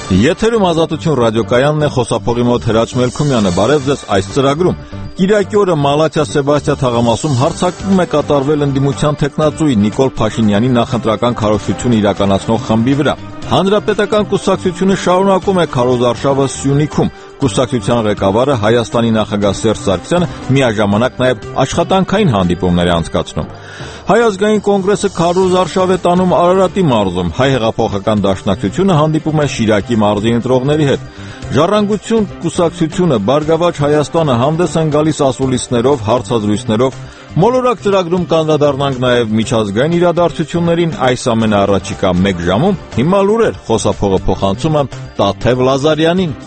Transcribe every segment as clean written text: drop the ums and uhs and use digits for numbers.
Եթերում Ազատություն ռադիոկայանն է, խոսափողի մոտ Հրաչ Մելքումյանը։ Բարև ձեզ այս ծրագրում։ Կիրակի օրը Մալաթիա Սեբաստիա թաղամասում հարձակվում է կատարվել ընդդիմության թեկնածուի Նիկոլ Փաշինյանի նախընտրական քարոզությունը իրականացնող խմբի վրա։ Հանրապետական կուսակցությունը շարունակում է քարոզարշավը Սյունիքում։ Կուսակցության ղեկավարը Հայաստանի նախագահ Սերժ Սարգսյանը միաժամանակ նաև աշխատանքային հանդիպումներ է անցկացնում։ Հայ ազգային կոնգրեսը քարոզարշավ է տանում Արարատի մարզում։ Հայ հեղափոխական դաշնակցությունը հանդիպում է Շիրակի մարզի ընտրողների հետ։ Ժառանգություն կուսակցությունը, Բարգավաճ Հայաստանը հանդես են գալիս ասուլիսներով, հարցազրույցներով։ Մոլորակ ծրագրում կանդրադառնանք նաև միջազգային իրադարձություններին այս ամենաառաջիկա 1 ժամում։ Հիմա լուրեր, խոսափողը փոխանցում եմ Տաթև Լազարյանին։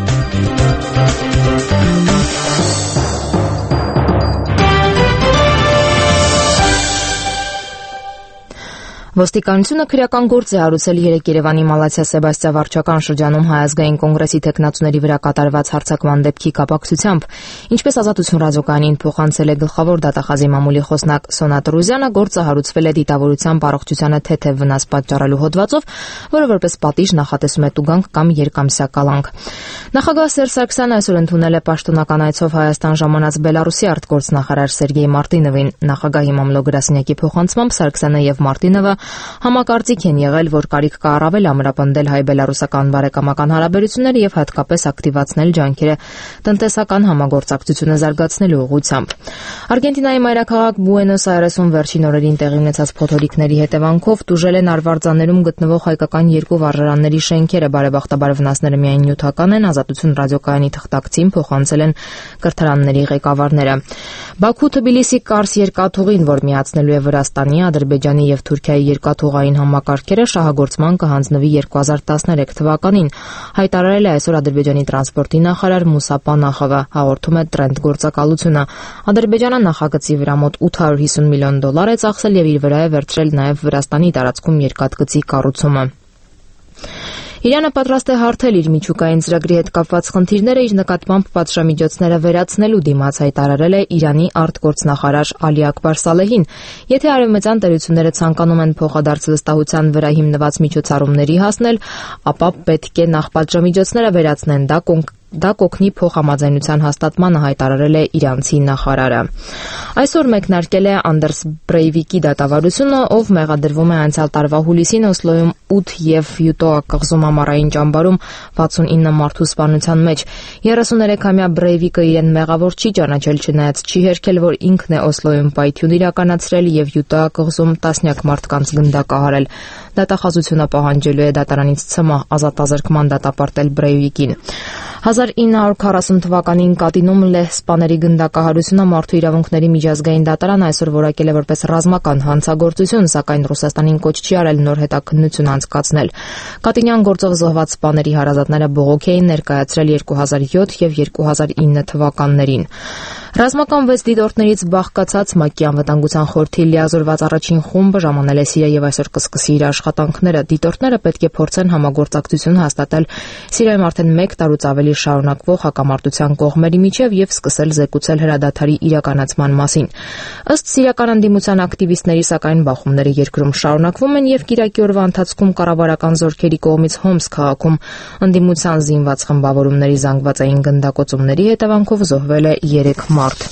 Ոստիկանությունը քրեական գործ է հարուցել 3 Երևանի Մալաթիա Սեբաստիա վարչական շրջանում Հայ ազգային կոնգրեսի թեկնածուների վրա կատարված հարձակման դեպքի կապակցությամբ։ Ինչպես Ազատություն ռադիոկայանին փոխանցել է գլխավոր դատախազի մամուլի խոսնակ Սոնա Տրուզյանը, գործը հարուցվել է դիտավորության առողջությանը թեթև վնաս պատճառելու հոդվածով, որը որպես պատիժ նախատեսում է տուգանք կամ երկամսյա կալանք։ Նախագահ Սերժ Սարգսյանը այսօր ընդունել է պաշտոնական այցով Հայաստան ժամանած Բելարուսի արտգործնախարար Սերգեյ Մարտինովին։ Նախագահի մամլո գրասենյակի փոխանցմամբ Սարգսյանը եւ Մարտինովը համակարծիք են եղել, որ կարիք կա առավել ամրապնդել հայ-բելարուսական բարեկամական հարաբերությունները եւ հատկապես ակտիվացնել ջանքերը տնտեսական համագործակցությունը զարգացնելու ուղղությամբ։ Արգենտինայի մայրաքաղաք Բուենոս Այրեսում վերջին օրերին տեղի ունեցած փոթորիկների հետևանքով տուժել են Արվարձաներում գտնվող հայկական 2 վարժարանների շենքերը։ Բարեբախտաբար վնասները միայն նյութական են, Ազատություն ռադիոկայանի թղթակցին փոխանցել են կրթարանների ղեկավարները։ Բաքու-Թբիլիսի Կարս երկաթուղին, որ միացնելու է Վրաստանի, Ադրբեջանի եւ Թուրքիայի երկաթուղային համակարգերը, շահագործման կհանձնվի 2013 թվականին, հայտարարել է այսօր Ադրբեջանի տրանսպորտի նախարար Մուսա Պանախովը, հաղորդում է Trend գործակալությունը։ Ադրբեջանը նախագծի վրա մոտ $850 միլիոն է ծախսել եւ իր վրա է վերցրել նաեւ Վրաստանի տարածքում երկաթգծի կառուցումը։ Իրանը պատրաստ է հարթել իր միջուկային ծրագրի հետ կապված խնդիրները իր նկատմամբ պատժամիջոցները վերացնելու դիմաց, հայտարարել է Իրանի արտգործնախարար Ալի Աքբար Սալեհին։ Եթե արևմտյան տերությունները ցանկանում են փոխադարձ վստահության վրա հիմնված միջոցառումների հասնել, ապա պետք է նախ պատժամիջոցները վերացնեն, դա կօգնի փոխհամաձայնության հաստատմանը, հայտարարել է իրանցի նախարարը։ Այսօր մեկնարկել է Անդերս Բրեյվիկի դատավարությունը, ով մեղադրվում է անցյալ տարվա հուլիսին Օսլոյում 8 եւ Յուտոա կղզում ամառային ճամբարում 69 մարդու սպանության մեջ։ 33-ամյա Բրեյվիկը իրեն մեղավոր չի ճանաչել, չնայած չի հերքել, որ ինքն է Օսլոյում պայթյուն իրականացրել եւ Յուտոա կղզում տասնյակ մարդկանց գնդակահարել։ Դատախազությունը պահանջելու է դատարանից ցմահ ազատազրկման դատապարտել Բրեյվիկին։ 1940 թվականին Կատինում լեհ սպաների գնդակահարությունը մարդու իրավունքների միջազգային դատարանը այսօր որակել է որպես ռազմական հանցագործություն, սակայն Ռուսաստանին կոչ չի արել նոր հետաքննություն անցկացնել։ Կատինյան գործով զոհված սպաների հարազատները բողոք էին ներկայացրել 2007 եւ 2009 թվականներին։ Ռազմական 6 դիտորդներից բաղկացած ՄԱԿ-ի անվտանգության խորհրդի լիազորված առաջին խումբը ժամանել է Սիրիա եւ այսօր կսկսի իր աշխատանքները։ Դիտորդները պետք է փորձեն համագործակցություն հաստատել Սիրիայում արդեն 1 տարուց ավելի շարունակվող հակամարտության կողմերի միջև եւ սկսել զեկուցել հրադադարի իրականացման մասին։ Ըստ սիրիական ընդդիմության ակտիվիստների, սակայն բախումները երկրում շարունակվում են եւ Կիրակի օրվա ընթացքում կառավարական զորքերի կողմից Հոմս քաղաքում ընդդիմության զինված խմբավորումների զանգվածային գնդակոծումների հետևանքով զոհվել է 3 մարդ։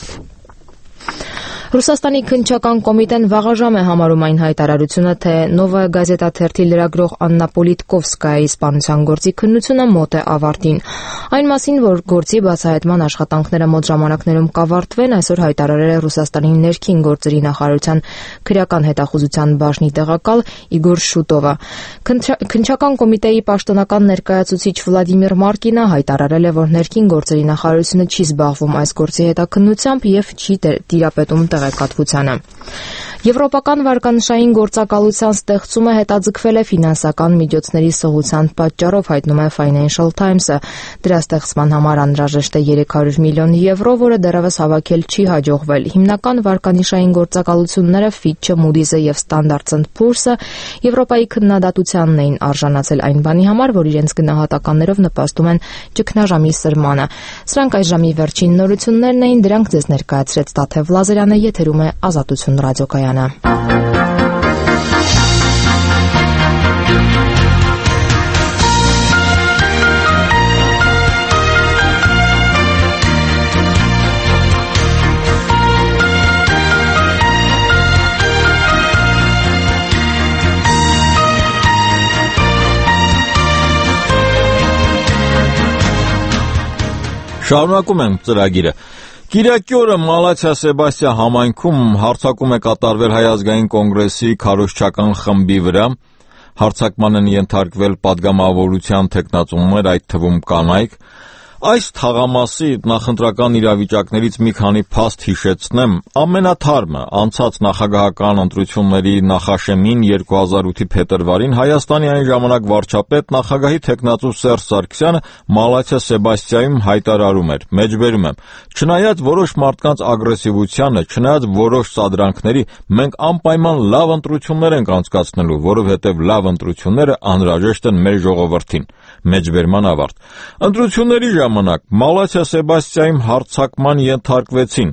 Ռուսաստանի քննչական կոմիտեն վաղաժամ է համարում այն հայտարարությունը, թե Նովայա գազետա թերթի լրագրող Աննա Պոլիտկովսկայայի սպանության գործի քննությունը մոտ է ավարտին։ Այն մասին, որ գործի բացահայտման աշխատանքները մոտ ժամանակներում կավարտվեն, այսօր հայտարարել է Ռուսաստանի ներքին գործերի նախարարության քրեական հետախուզության բաժնի տեղակալ Իգոր Շուտովը։ Քննչական կոմիտեի պաշտոնական ներկայացուցիչ Վլադիմիր Մարկինը հայտարարել է, որ ներքին գործերի նախարարությունը չի զբաղվում այս գործի հետաքննությամբ եւ չի տիրապետում տեղեկատվությանը։ Եվրոպական վարկանշային գործակալության ստեղծումը հետաձգվել է ֆինանսական միջոցների սղության պատճառով, հայտնում է Financial Times-ը։ Դրա ստեղծման համար անհրաժեշտ է 300 միլիոն եվրո, որը դեռևս հավաքել չի հաջողվել։ Հիմնական վարկանիշային գործակալությունները Fitch-ը, Moody's-ը եւ Standard & Poor's-ը Եվրոպայի քննադատությանն էին արժանացել այն բանի համար, որ իրենց գնահատականներով նպաստում են ճգնաժամի սրմանը։ Սրանք այս ժամի վերջին նորություններն էին, դրանք ձեզ ներկայացրեց Տաթև Լազարյանը, եթերում է Ազատություն ռադիոկայանը։ Շարունակում ենք ծրագիրը։ Կիրակի օրը Մալաթիա Սեբաստիա համայնքում հարձակում է կատարվել Հայ ազգային կոնգրեսի քարոզչական խմբի վրա։ Հարձակման են ենթարկվել պատգամավորության թեկնածուներ, այդ թվում կանայք։ Այս թաղամասի նախընտրական իրավիճակներից մի քանի փաստ հիշեցնեմ։ Ամենաթարմը անցած նախագահական ընտրությունների նախաշեմին 2008-ի փետրվարին Հայաստանի այն ժամանակ վարչապետ նախագահի թեկնածու Սերժ Սարգսյանը Մալաթիա Սեբաստիայում հայտարարում էր. մեջբերում եմ. չնայած որոշ մարդկանց ագրեսիվությանը, չնայած որոշ սադրանքների, մենք անպայման լավ ընտրություններ ենք անցկացնելու, որովհետև լավ ընտրությունները անհրաժեշտ են մեր ժողովրդին։ Մեջբերման ավարտ։ Ընտրությունների ժամանակ Մալաթիա Սեբաստիայում հարձակման ենթարկվեցին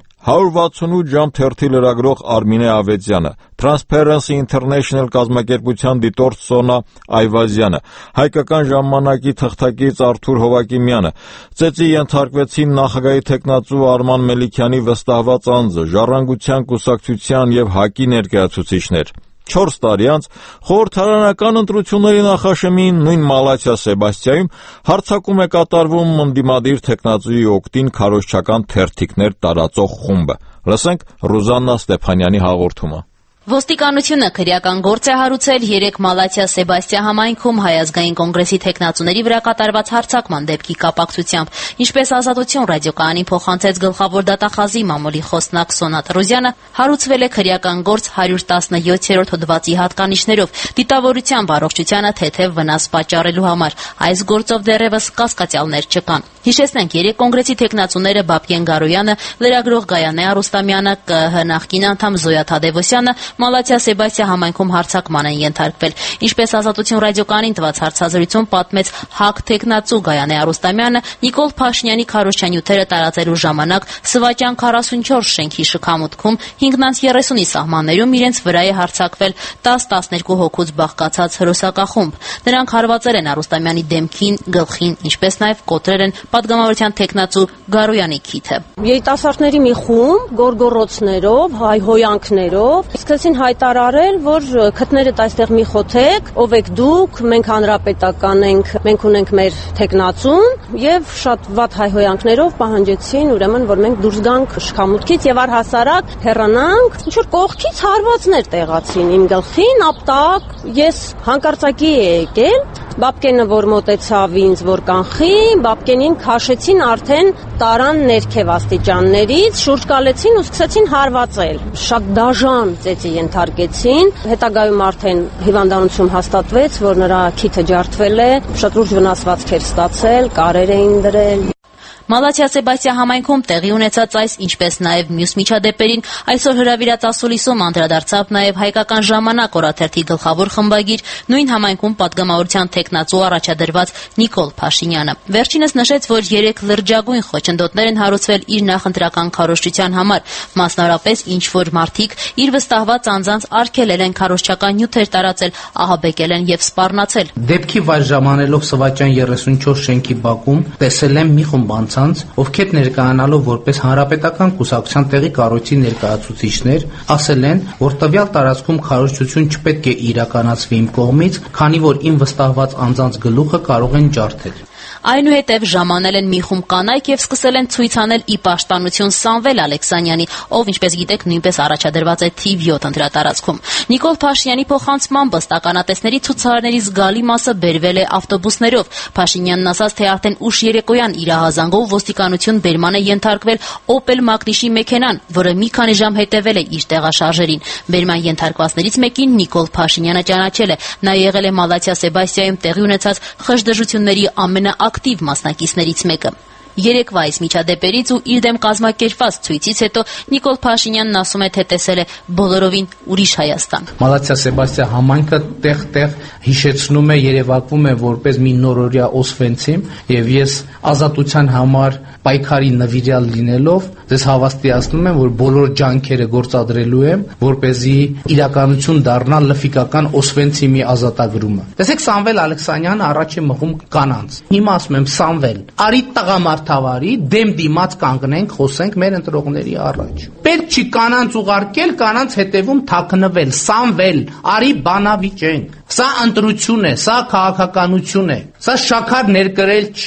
168 ժամ թերթի լրագրող Արմինե Ավետյանը, Transparency International կազմակերպության դիտորդ Սոնա Այվազյանը, Հայկական ժամանակի թղթակից Արթուր Հովակիմյանը, ծեծի ենթարկվեցին նախագահի թեկնածու Արման Մելիքյանի վստահված անձը, Ժառանգության կուսակցության եւ ՀԱԿ-ի ներկայացուցիչներ։ 4 տարի անց խորհրդարանական ընտրությունների նախաշեմին նույն Մալաթիա Սեբաստիայում հարձակում է կատարվում ընդդիմադիր թեկնածուի օգտին քարոզչական թերթիկներ տարածող խումբը։ Լսենք Ռուզաննա Ստեփանյանի հաղորդումը։ Ոստիկանությունը քրեական գործ է հարուցել 3 Մալաթիա Սեբաստիա համայնքում Հայ ազգային կոնգրեսի թեկնածուների վրա կատարված հարձակման դեպքի կապակցությամբ։ Ինչպես Ազատություն ռադիոկայանին փոխանցեց գլխավոր դատախազի մամուլի խոսնակ Սոնա Տրոզյանը, հարուցվել է քրեական գործ 117-րդ հոդվածի հատկանիշներով դիտավորության առողջությանը թեթև վնաս պատճառելու համար։ Այս գործով դեռևս կասկածյալներ չկան։ Հիշեցնենք, 3 կոնգրեսի թեկնածուները Բաբկեն Գարոյանը, լրագրող Գայանե Արուստամյանը, ԿԸՀ նախկին անդամ Զոյա Թադևոսյանը Մալաթիա Սեբաստիա համայնքում հարձակման են ենթարկվել։ Ինչպես Ազատություն ռադիոկայանին տված հարցազրույցում պատմեց ՀԱԿ թեկնածու Գայանե Արուստամյանը, Նիկոլ Փաշինյանի քարոզչանյութերը տարածելու ժամանակ Սվաճան 44 շենքի շքամուտքում 5-30-ի սահմաններում իրենց վրա է հարձակվել 10-12 հոգուց բաղկացած հրոսակախումբ։ Նրանք հարվածել են Արուստամյանի դեմքին, գլխին, ինչպես նաև կոտրել են պատգամավորության թեկնածու Գարոյանի քիթը։ Երիտասարդների մի խումբ գորգորոցներով, հայհոյանքներով սկսեցին հայտարարել, որ քթներդ այստեղ մի խոթեք, ով եք դուք, մենք հանրապետական ենք, մենք ունենք մեր թեկնածուն եւ շատ վատ հայհոյանքներով պահանջեցին, ուրեմն, որ մենք դուրս գանք շքամուտքից եւ առհասարակ հեռանանք։ Ինչ որ կողքից հարվածներ տեղացին իմ գլխին, ապտակ, ես հանկարծակի եկել, Բաբկենը որ մոտեցավ ինձ, որ կանխի, Բաբկենին քաշեցին արդեն տարան ներքև աստիճաններից, շուրջ կալեցին ու սկսեցին հարվածել։ Շատ դաժան ծեծի ենթարկեցին, հետագայում արդեն հիվանդանոցում հաստատվեց, որ նրա քիթը ջարդվել է, շատ լուրջ վնասվածքեր ստացել, կարեր էին դրել։ Մալաթիա Սեբաստիա համայնքում տեղի ունեցած այս, ինչպես նաև մյուս միջադեպերին, այսօր հրավիրած ասուլիսում անդրադարձավ նաև Հայկական ժամանակ օրաթերթի գլխավոր խմբագիր, նույն համայնքում պատգամավորության թեկնածու առաջադրված Նիկոլ Փաշինյանը։ Վերջինս նշեց, որ 3 լրջագույն խոչընդոտներ են հարուցվել իր նախընտրական քարոզչության համար, մասնավորապես ինչ որ մարդիկ իր վստահված անձանց արգելել են քարոզչական նյութեր տարածել, ահաբեկել են եւ սպառնացել։ Դեպքի վայր ժամանելով Սվաճան 34 շենքի բակում տեսել եմ մի խումբ ովքեր ներկայանալով որպես հանրապետական կուսակցության տեղի կառույցի ներկայացուցիչներ, ասել են, որ տվյալ տարածքում քարոզչություն չպետք է իրականացվի իմ կողմից, քանի որ իմ վստահված անձանց գլուխը կարող են ջարդել։ Այնուհետև ժամանել են մի խումբ կանայք եւ սկսել են ցույց անել ի պաշտպանություն Սամվել Ալեքսանյանի, ով ինչպես գիտեք նույնպես առաջադրված է թիվ 7 ընտրատարածքում։ Նիկոլ Փաշինյանի փոխանցմամբ ըստականատեսների ցուցարարների զգալի մասը բերվել է ավտոբուսներով։ Փաշինյանն ասաց, թե արդեն ուշ երեկոյան իր ահազանգով ոստիկանություն բերման է ենթարկվել Opel Magnish-ի մեքենան, որը մի քանի ժամ հետևել է իր տեղաշարժերին։ Բերման ենթարկվածներից մեկին Նիկոլ Փաշինյանը ճանաչել է։ Նա եղել է Մալաթիա Սեբաստիայում տեղի ունեցած խժդժությունների ակտիվ մասնակիցներից մեկը։ Երեկվա այս միջադեպերից ու իր դեմ կազմակերպված ցույցից հետո Նիկոլ Փաշինյանն ասում է, թե տեսել է բոլորովին ուրիշ Հայաստան։ Մալաթիա Սեբաստիա համայնքը տեղ-տեղ հիշեցնում է, երևակվում է որպես մի նորօրյա Օսվենցիմ, եւ ես ազատության համար պայքարի նվիրյալ լինելով ձեզ հավաստիացնում եմ, որ բոլոր ջանքերը գործադրելու եմ, որպեսզի իրականություն դառնա լֆիկական Օսվենցիմի ազատագրումը։ Տեսեք, Սամվել Ալեքսանյանը առաջ է մղում կանանց։ Հիմա ասում եմ, Սամվել, արի տղամարդավարի, դեմ դիմաց կանգնենք, խոսենք մեր ընտրողների առաջ։ Պետք չի կանանց ուղարկել, կանանց հետևում թաքնվել։ Սամվել, արի բանավիճենք։ Սա ընտրություն է, սա քաղաքականություն է։ Սա շաքար ներկրել չի։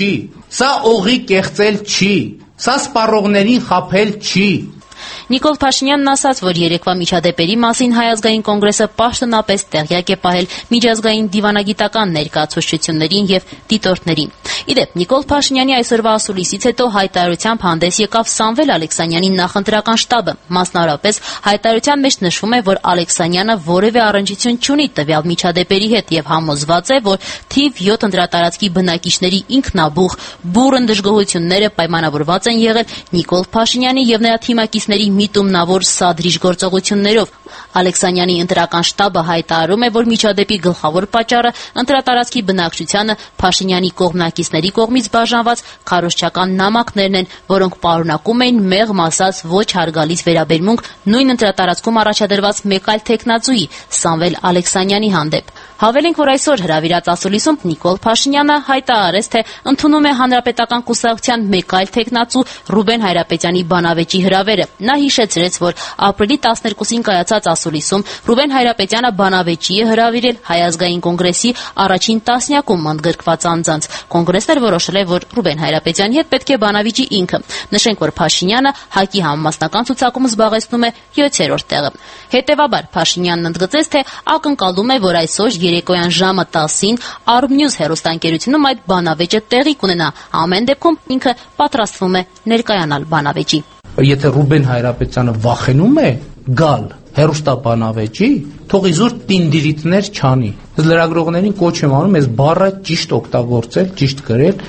Սա օղի կեղծել չի, սա սպառողներին խաբել չի։ Նիկոլ Փաշինյանն ասաց, որ երեկվա միջադեպերի մասին Հայ ազգային կոնգրեսը պաշտոնապես տեղյակ է պահել միջազգային դիվանագիտական ներկայացուցչություններին եւ դիտորդներին։ Իդեպ, Նիկոլ Փաշինյանի այսօրվա ասուլիսից հետո հայտարարությամբ հանդես եկավ Սամվել Ալեքսանյանի նախընտրական շտաբը։ Մասնավորապես, հայտարարության մեջ նշվում է, որ Ալեքսանյանը որևէ առնչություն չունի տվյալ միջադեպերի հետ եւ համոզված է, որ թիվ 7 ընտրատարածքի բնակիչների ինքնաբուխ բուռն դժգոհությունները պայմանավորված են եղել Նիկոլ Փաշինյանի եւ նրա թիմակիցների միտումնավոր սադրիչ գործողություններով։ Ալեքսանյանի ընտրական շտաբը հայտարարում է, որ միջադեպի գլխավոր պատճառը ընտրատարածքի բնակչությանը Փաշինյանի կողմնակիցների կողմից բաժանված քարոզչական նամակներն են, որոնք պարունակում էին մեղմ ասած ոչ հարգալից վերաբերմունք նույն ընտրատարածքում առաջադրված մեկ այլ թեկնածուի Սամվել Ալեքսանյանի հանդեպ։ Հավելենք, որ այսօր հրավիրած ասուլիսում Նիկոլ Փաշինյանը հայտարարեց, թե ընդունում է Հանրապետական կուսակցության մեկ այլ թեկնածու Ռուբեն Հայրապետյանի բանավեճի հրավերը։ Նա հիշեցրեց, որ ապրիլի 12-ին կայացած ասուլիսում Ռուբեն Հայրապետյանը բանավեճի է հրավիրել Հայ ազգային կոնգրեսի առաջին տասնյակում ընդգրկված անձանց։ Կոնգրեսն էր որոշել, որ Ռուբեն Հայրապետյանի հետ պետք է բանավիճի ինքը։ Նշենք, որ Փաշինյանը ՀԱԿ-ի համամասնական ցուցակում զբաղեցնում է 7-րդ տեղը։ Հետևաբար Փաշինյանն ընդգծեց, թե ակնկալում է, որ այսօր երեկոյան ժամը 10-ին Armnews հեռուստաընկերությունում այդ բանավեճը տեղի կունենա։ Ամեն դեպքում ինքը պատրաստվում է ներկայանալ բանավեճի։ Եթե Ռուբեն Հայրապետյանը վախենում է գալ հեռուստաբանավեճի, թող իզուր տինդիրիտներ չանի։ Լրագրողներին կոչ եմ անում այս բառը ճիշտ օգտագործել, ճիշտ գրել՝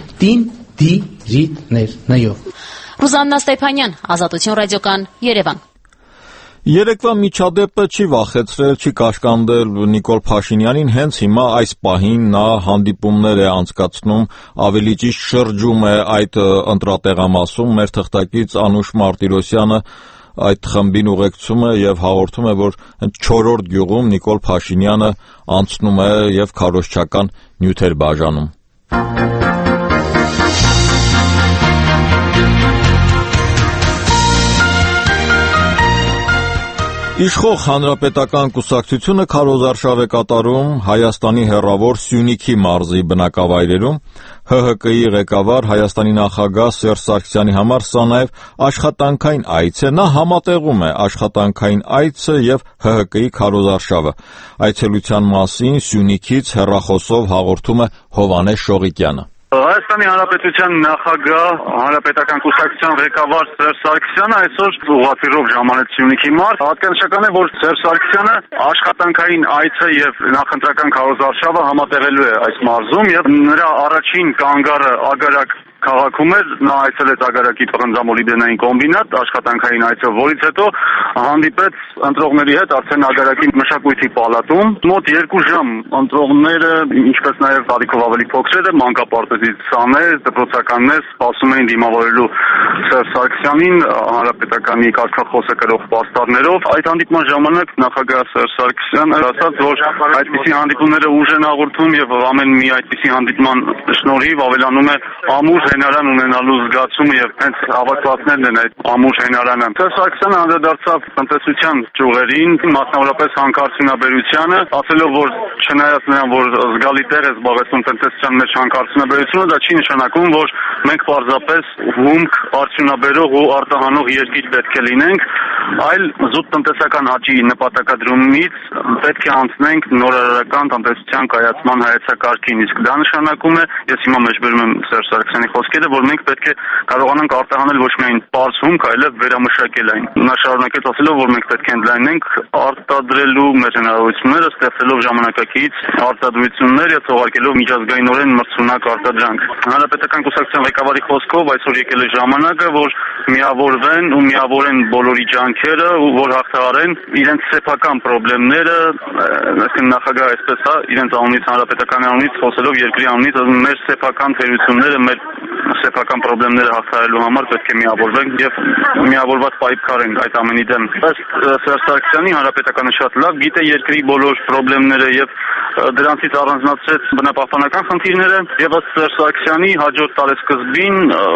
տինդիրիտներ նյով։ Ռուզաննա Ստեփանյան, Ազատություն ռադիոկան, Երևան։ Երեկվա միջադեպը չի վախեցրել, չի կաշկանդել Նիկոլ Փաշինյանին, հենց հիմա այս պահին նա հանդիպումներ է անցկացնում, ավելի ճիշտ շրջում է այդ ընտրատեղամասում, մեր թղթակից Անուշ Մարտիրոսյանը այդ խմբին ուղեկցում է եւ հաղորդում է, որ 4-րդ գյուղում Նիկոլ Փաշինյանը անցնում է եւ քարոզչական նյութեր բաժանում։ Իշխող Հանրապետական կուսակցությունը քարոզարշավ է կատարում Հայաստանի հեռավոր Սյունիքի մարզի բնակավայրերում։ ՀՀԿ-ի ղեկավար Հայաստանի նախագահ Սերժ Սարգսյանի համար սա նաև աշխատանքային այց է։ Նա համատեղում է աշխատանքային այցը եւ ՀՀԿ-ի քարոզարշավը։ Այցելության մասին Սյունիքից հեռախոսով հաղորդում է Հովհաննես Շողիկյանը։ Հայաստանի Հանրապետության նախագահ, Հանրապետական կուսակցության ղեկավար Սերժ Սարգսյանը այսօր ուղղաթիռով ժամանեց Սյունիքի մարզ։ Հատկանշական է, որ Սերժ Սարգսյանը աշխատանքային այցը եւ նախընտրական քարոզարշավը համատեղելու է այս մարզում եւ նրա առաջին կանգառը Ագարակ քաղաքում էր, նա այցելեց Ագարակի պղնձամոլիբդենային կոմբինատ, աշխատանքային այցը, որից հետո հանդիպեց ընտրողների հետ արդեն Ագարակի մշակույթի պալատում։ Մոտ 2 ժամ ընտրողները, ինչպես նաև տարիքով ավելի փոքրերը, մանկապարտեզից սաներ, դպրոցականներ սպասում էին դիմավորելու Սերժ Սարգսյանին հանրապետականի կարգախոսը կրող պաստառներով։ Այդ հանդիպման ժամանակ նախագահ Սերժ Սարգսյանը ասաց, որ այդպիսի հանդիպումները ուժ են հաղորդում եւ ամեն մի այդպիսի հանդիպման շնորհիվ ավելանում է ամուր հենարան ունենալու զգացումը եւ հենց հավաքվածներն են այդ ամուր հենարանը։ Սերժ Սարգսյանը անդրադարձավ տնտեսության ճյուղերին, մասնավորապես հանքարդյունաբերությանը, ասելով, որ չնայած նրան, որ զգալի տեղ է զբաղեցնում տնտեսության մեջ հանքարդյունաբերությունը, դա չի նշանակում, որ մենք պարզապես հումք արդյունաբերող ու արտահանող երկիր պետք է լինենք, այլ զուտ տնտեսական աճի նպատակադրումից պետք է անցնենք նորարարական տնտեսության կայացման հայեցակարգին։ Իսկ դա նշանակում է, ես հիմա մեջբերում եմ Սերժ Սարգսյանի խոսքերը, որ մենք պետք է կարողանանք արտահանել ոչ միայն պարզ հումք, այլև վերամշակել այն։ Նա շարունակեց ասելով, որ մենք պետք է ընդլայնենք արտադրելու մեր հնարավորությունները, ստեղծելով ժամանակակից արտադրություններ եւ թողարկելով միջազգայինորեն մրցունակ արտադրանք։ Հանրապետական կուսակցության ղեկավարի խոսքով այսօր եկել է ժամանակը, որ միավորվեն ու միավորեն բոլորի ջանքերը ու որ հաղթահարեն իրենց սեփական խնդիրները, այսինքն նախագահը այսպես է իրենց անունից, հանրապետական անունից խոսելով երկրի անունից, մեր սեփական թերությունները, մեր սեփական խնդիրները հաղթահարելու համար պետք է միավորվենք եւ միավորված պայքարենք այդ ամենի դեմ։ Ըստ Սերժ Սարգսյանի հանրապետականը շատ լավ գիտե երկրի բոլոր խնդիրները եւ դրանցից առանձնացրեց բնապահպանական խնդիրները եւ ըստ Սերժ Սարգսյանի հաջորդ տարեսկզբին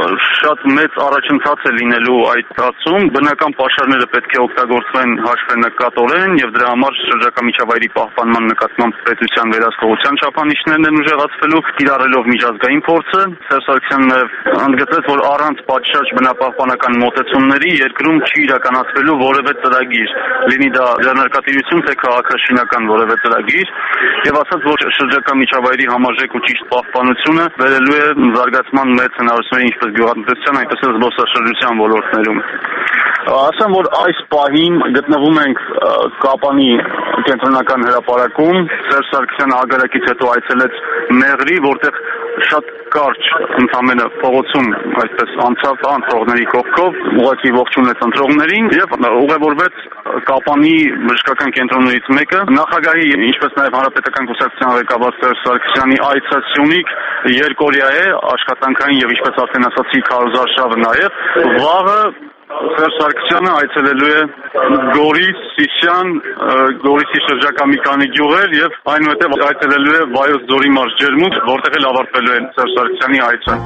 շատ մեծ առաջընթաց է լինելու այդ հարցում։ Բնական պաշարները պետք է օգտագործվեն հաշվենկատորեն եւ դրա համար շրջակա միջավայրի պահպանման նկատմամբ պետության վերահսկողության չափանիշներն են ուժեղացվելու, կիրառելով միջազգային փորձը։ Սերժ Սարգսյանն նաև ընդգծեց, որ առանց պատշաճ բնապահպանական մոտեցումների երկրում չի իրականացվելու որևէ ծրագիր, լինի դա ձեռնարկատիրություն, թե քաղաքաշինական որևէ ծրագիր, եւ ասաց, որ շրջակա միջավայրի համարժեք ու ճիշտ պահպանությունը բերելու է զարգացման մեծ հնարավորություններ ինչպես գյուղատնտեսության, այնպես էլ զբոսաշրջության ոլորտներում։ Ասեմ, որ այս պահին գտնվում ենք Կապանի կենտրոնական հրապարակում, Սերժ Սարգսյանը ագարակից հետո այցելեց Մեղրի, որտեղ շատ կարճ ընդամենը փողոցում այսպես անցավ ընտրողների կողքով, ուղղակի ողջունեց ընտրողներին եւ ուղևորվեց Կապանի բժշկական կենտրոններից մեկը։ Նախագահի, ինչպես նաեւ Հանրապետական կուսակցության ղեկավար Սերժ Սարգսյանի այցասյունիկ երկօրյա է, աշխատանքային եւ ինչպես արդեն ասացի, քարոզարշավը նաեւ վաղը Սերժ Սարգսյանը այցելելու է Գորիս, Սիսյան, Գորիսի շրջակա մի քանի գյուղեր եւ այնուհետեւ այցելելու է Վայոց ձորի մարզ Ջերմուտ, որտեղ էլ ավարտվելու է Սերժ Սարգսյանի այցը։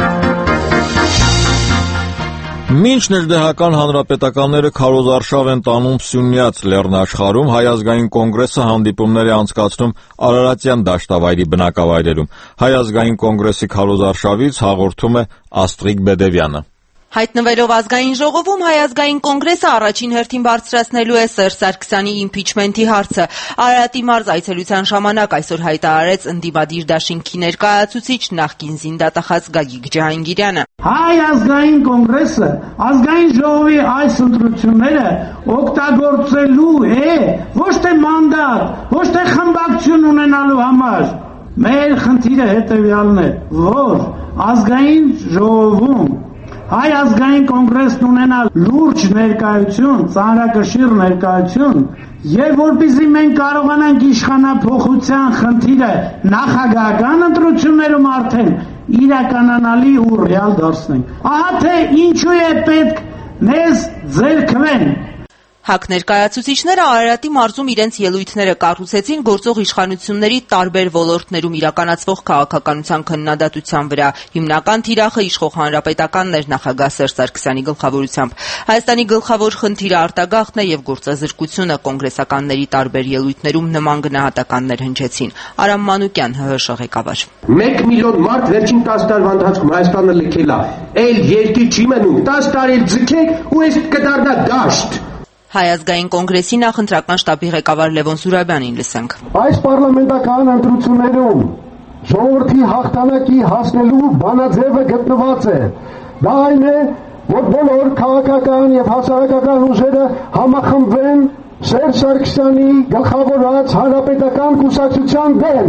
Մինչ ներդեհական հանրապետականները քարոզարշավ են տանում Սյունյաց լեռնաշխարհում, Հայ ազգային կոնգրեսը հանդիպումներ է անցկացնում Արարատյան դաշտավայրի բնակավայրերում։ Հայ ազգային կոնգրեսի քարոզարշավից հաղորդում է Աստղիկ Բեդևյանը։ Հայտնվելով ազգային ժողովում Հայ ազգային կոնգրեսը առաջին հերթին բարձրացնելու է Սերժ Սարգսյանի իմպիչմենթի հարցը։ Արարատի մարզ այցելության ժամանակ այսօր հայտարարեց ընդդիմադիր դաշինքի ներկայացուցիչ նախկին զինդատախազ Գագիկ Ջահանգիրյանը։ Հայ ազգային կոնգրեսը ազգային ժողովի այս ընտրությունները օգտագործելու է ոչ թե մանդատ, ոչ թե խմբակցություն ունենալու համար։ Մեր խնդիրը հետևյալն է, որ ազգային ժողովում Հայ ազգային կոնգրեսն ունենա լուրջ ներկայություն, ծանրակշիռ ներկայություն, եւ որպեսզի մենք կարողանանք իշխանափոխության խնդիրը նախագահական ընտրություններում արդեն իրականանալի ու ռեալ դարձնենք։ Ահա թե ինչու է պետք մեզ ձեռքվեն։ ՀԱԿ ներկայացուցիչները Արարատի մարզում իրենց ելույթները կառուցեցին գործող իշխանությունների տարբեր ոլորտներում իրականացվող քաղաքականության քննադատության վրա։ Հիմնական թիրախը իշխող հանրապետականն էր նախագահ Սերժ Սարգսյանի գլխավորությամբ։ Հայաստանի գլխավոր խնդիրը արտագաղթն է եւ գործազրկությունը, կոնգրեսականների տարբեր ելույթներում նման գնահատականներ հնչեցին։ Արամ Մանուկյան, ՀՀՇ ղեկավար։ 1 միլիոն մարդ վերջին 10 տարվա ընթացքում Հայաստանը լքել է։ Այլ երկիր չի մնում, 10 տարի ձգեք ու այս կդառնա դաշտ։ Հայ ազգային կոնգրեսի նախընտրական շտաբի ղեկավար Լևոն Զուրաբյանին լսենք։ Այս պարլամենտական ընտրություններում ժողովրդի հաղթանակի հասնելու բանաձևը գտնված է։ Դա այն է, որ բոլոր քաղաքական եւ հասարակական ուժերը համախմբվեն Սերժ Սարգսյանի գլխավորած հանրապետական կուսակցության դեմ։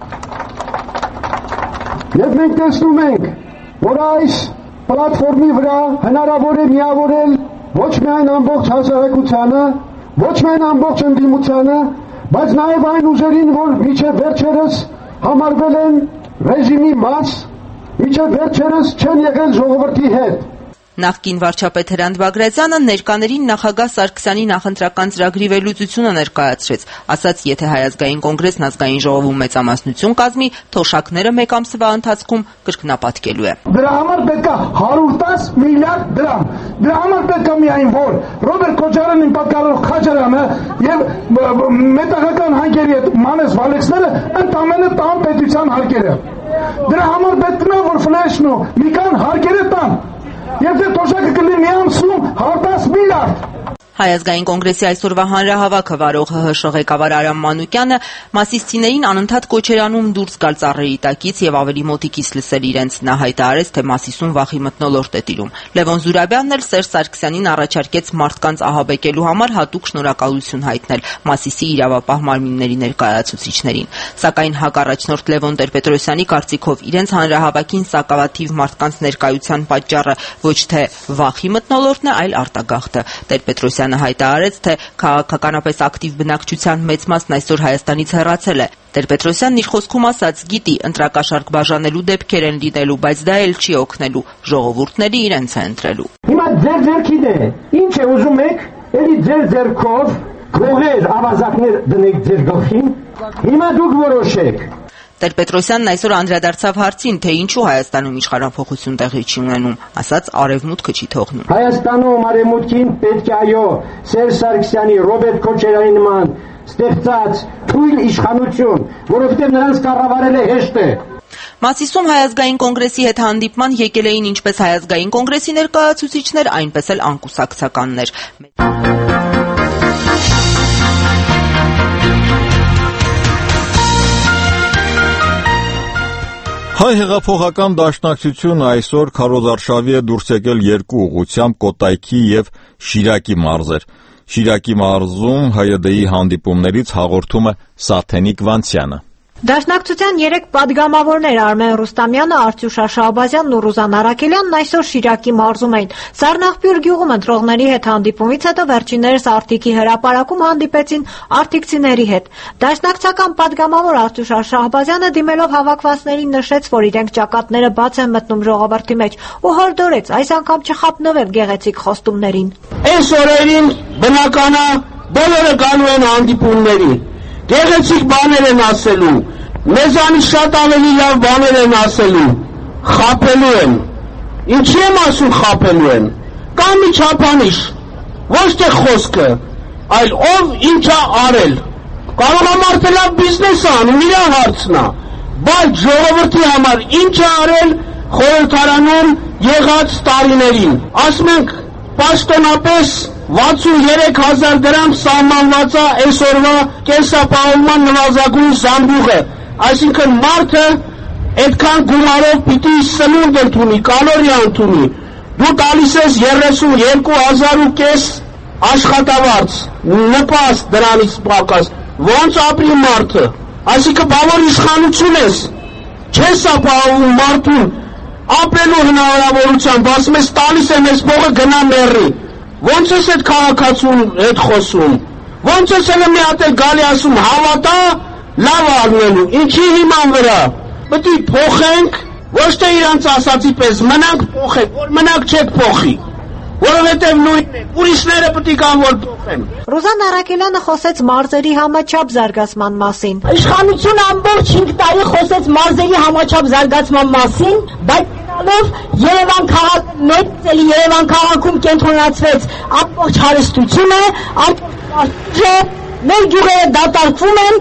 Եվ մենք տեսնում ենք, որ այս պլատֆորմի վրա հնարավոր է միավորել ոչ միայն ամբողջ հասարակությանը, ոչ միայն ամբողջ ընդդիմությանը, բայց նաև այն ուժերին, որ մինչև վերջերս համարվել են ռեժիմի մաս, մինչև վերջերս չեն եղել ժողովրդի հետ։ Նախկին վարչապետ Հրանտ Բագրատյանը ներկաներին նախագահ Սարգսյանի նախընտրական ծրագրի վերլուծությունը ներկայացրեց, ասաց, եթե Հայ ազգային կոնգրեսն ազգային ժողովում մեծամասնություն կազմի, թոշակները մեկ ամսվա ընթացքում կրկնապատկելու է։ Դրա համար պետք է 110 միլիարդ դրամ։ Դրա համար պետք է միայն որ Ռոբերտ Քոչարյանին պատկառող Խաչարյանը եւ մետաղական հարկերի հետ Մանես Վալեքսները ընդամենը տան պետության հարկերը։ Դրա համար պետք է որ ֆլեշն ու մի կան հարկերը տան։ Եվ դե թոշակը կլինի մի ամսում 110 միլիարդ։ Հայ ազգային կոնգրեսի այսօրվա հանրահավաքը վարող ՀՀՇ ղեկավար Արամ Մանուկյանը մասիստիներին անընդհատ կոչ էր անում դուրս գալ ծառերի տակից եւ ավելի մոտիկից լսել իրենց։ Նա հայտարարեց, թե Մասիսում վախի մթնոլորտ է տիրում։ Լևոն Զուրաբյանն էլ Սերժ Սարգսյանին առաջարկեց մարդկանց ահաբեկելու համար հատուկ շնորհակալություն հայտնել Մասիսի իրավապահ մարմինների ներկայացուցիչներին։ Սակայն ՀԱԿ առաջնորդ Լևոն Տեր-Պետրոսյանի կարծիքով իրենց հանրահավաքին սակավաթիվ մարդկանց ներկայության պատճառը ոչ թե վախի մթնոլորտն է, այլ արտագաղթը։ Տեր-Պետրոսյանը հայտարարեց, թե քաղաքականապես ակտիվ բնակչության մեծ մասն այսօր Հայաստանից հեռացել է։ Տեր-Պետրոսյանն իր խոսքում ասաց, գիտի, ընտրակաշառք բաժանելու դեպքեր են լինելու, բայց դա էլ չի օգնելու, ժողովուրդների իրենց է ընտրելու։ Հիմա ձեր ձեռքին է, ինչ է ուզում եք, էլի ձեր ձեռքով գողեր, ավազակներ դնեք ձեր գլխին, հիմա դուք որոշեք։ Տեր-Պետրոսյանն այսօր անդրադարձավ հարցին, թե ինչու Հայաստանում իշխանափոխություն տեղի չի ունենում, ասաց արևմուտքը չի թողնում։ Հայաստանում արևմուտքին պետք է այո Սերժ Սարգսյանի, Ռոբերտ Քոչարյանի նման ստեղծած թույլ իշխանություն, որովհետև նրանց կառավարելը հեշտ է։ Մասիսում Հայազգային կոնգրեսի հետ հանդիպման եկել էին ինչպես Հայազգային կոնգրեսի ներկայացուցիչներ, այնպես էլ անկուսակցականներ։ Հայ հեղափոխական դաշնակցությունը այսօր քարոզարշավի է դուրս եկել երկու ուղղությամբ Կոտայքի եւ Շիրակի մարզեր։ Շիրակի մարզում ՀՅԴ-ի հանդիպումներից հաղորդում է Սաթենիկ Վանցյանը։ Դաշնակցության 3 պատգամավորներ Արմեն Ռուստամյանը, Արտյուշ Շահբազյանն ու Ռուզան Արաքելյանն այսօր Շիրակի մարզում էին։ Սառնախբյուր գյուղում ընտրողների հետ հանդիպումից հետո վերջիններս Արտիկի հրապարակում հանդիպեցին արտիկցիների հետ։ Դաշնակցական պատգամավոր Արտյուշ Շահբազյանը դիմելով հավաքվածներին նշեց, որ իրենք ճակատները բաց են մտնում ժողովրդի մեջ ու հորդորեց այս անգամ չխափնվել գեղեցիկ խոստումներին։ Այս օրերին բնական է բոլորը գալու են հանդիպումների, գեղեցիկ բաներ են ասելու, մեզանից շատ ավելի լավ բաներ են ասելու, խափելու են։ Ինչի եմ ասում խափելու են։ Կամ մի չափանիշ, ոչ թե խոսքը, այլ ով ինչա արել։ Կարող է մարդը լավ բիզնես անում, իր հարցն է, բայց ժողովրդի համար ինչ է արել խորհրդարանում եղած տարիներին։ Ասում ենք պաշտոնապես 63,000 դրամ սահմանված է այսօրվա կենսապահովման նվազագույն զամբյուղը, այսինքն մարդը այդքան գումարով պիտի սնունդ ընդունի, կալորիա ընդունի, դու տալիս ես 32,500 աշխատավարձ, նպաստ դրանից պակաս, ոնց ապրի մարդը, այսինքն բավարար իշխանություն ես, չես ապահովում մարդուն ապրելու հնարավորությամբ, ասում ես տալիս եմ ես փողը գնա մեռի։ Ոնց ես այդ քաղաքացուն հետ խոսում, ոնց ես էլ մի հատ էլ գալի ասում հավատա լավ արնելու, ինչի հիման վրա, պետք է փոխենք, ոչ թե իրանց ասացի պես մնանք փոխենք, որ մնանք չեք փոխի, որովհետև նույնն է, ուրիշները պետք է կան որ փոխեն։ Ռուզան Արաքելյանը խոսեց մարզերի համաչափ զարգացման մասին։ Իշխանությունը ամբողջ 5 տարի խոսեց մարզերի համաչափ զարգացման մասին, բայց Երևան քաղաքը նույնիսկ Երևան քաղաքում կենտրոնացվեց ամբողջ հարստությունը, ամբողջ մեր գյուղերը դատարկվում են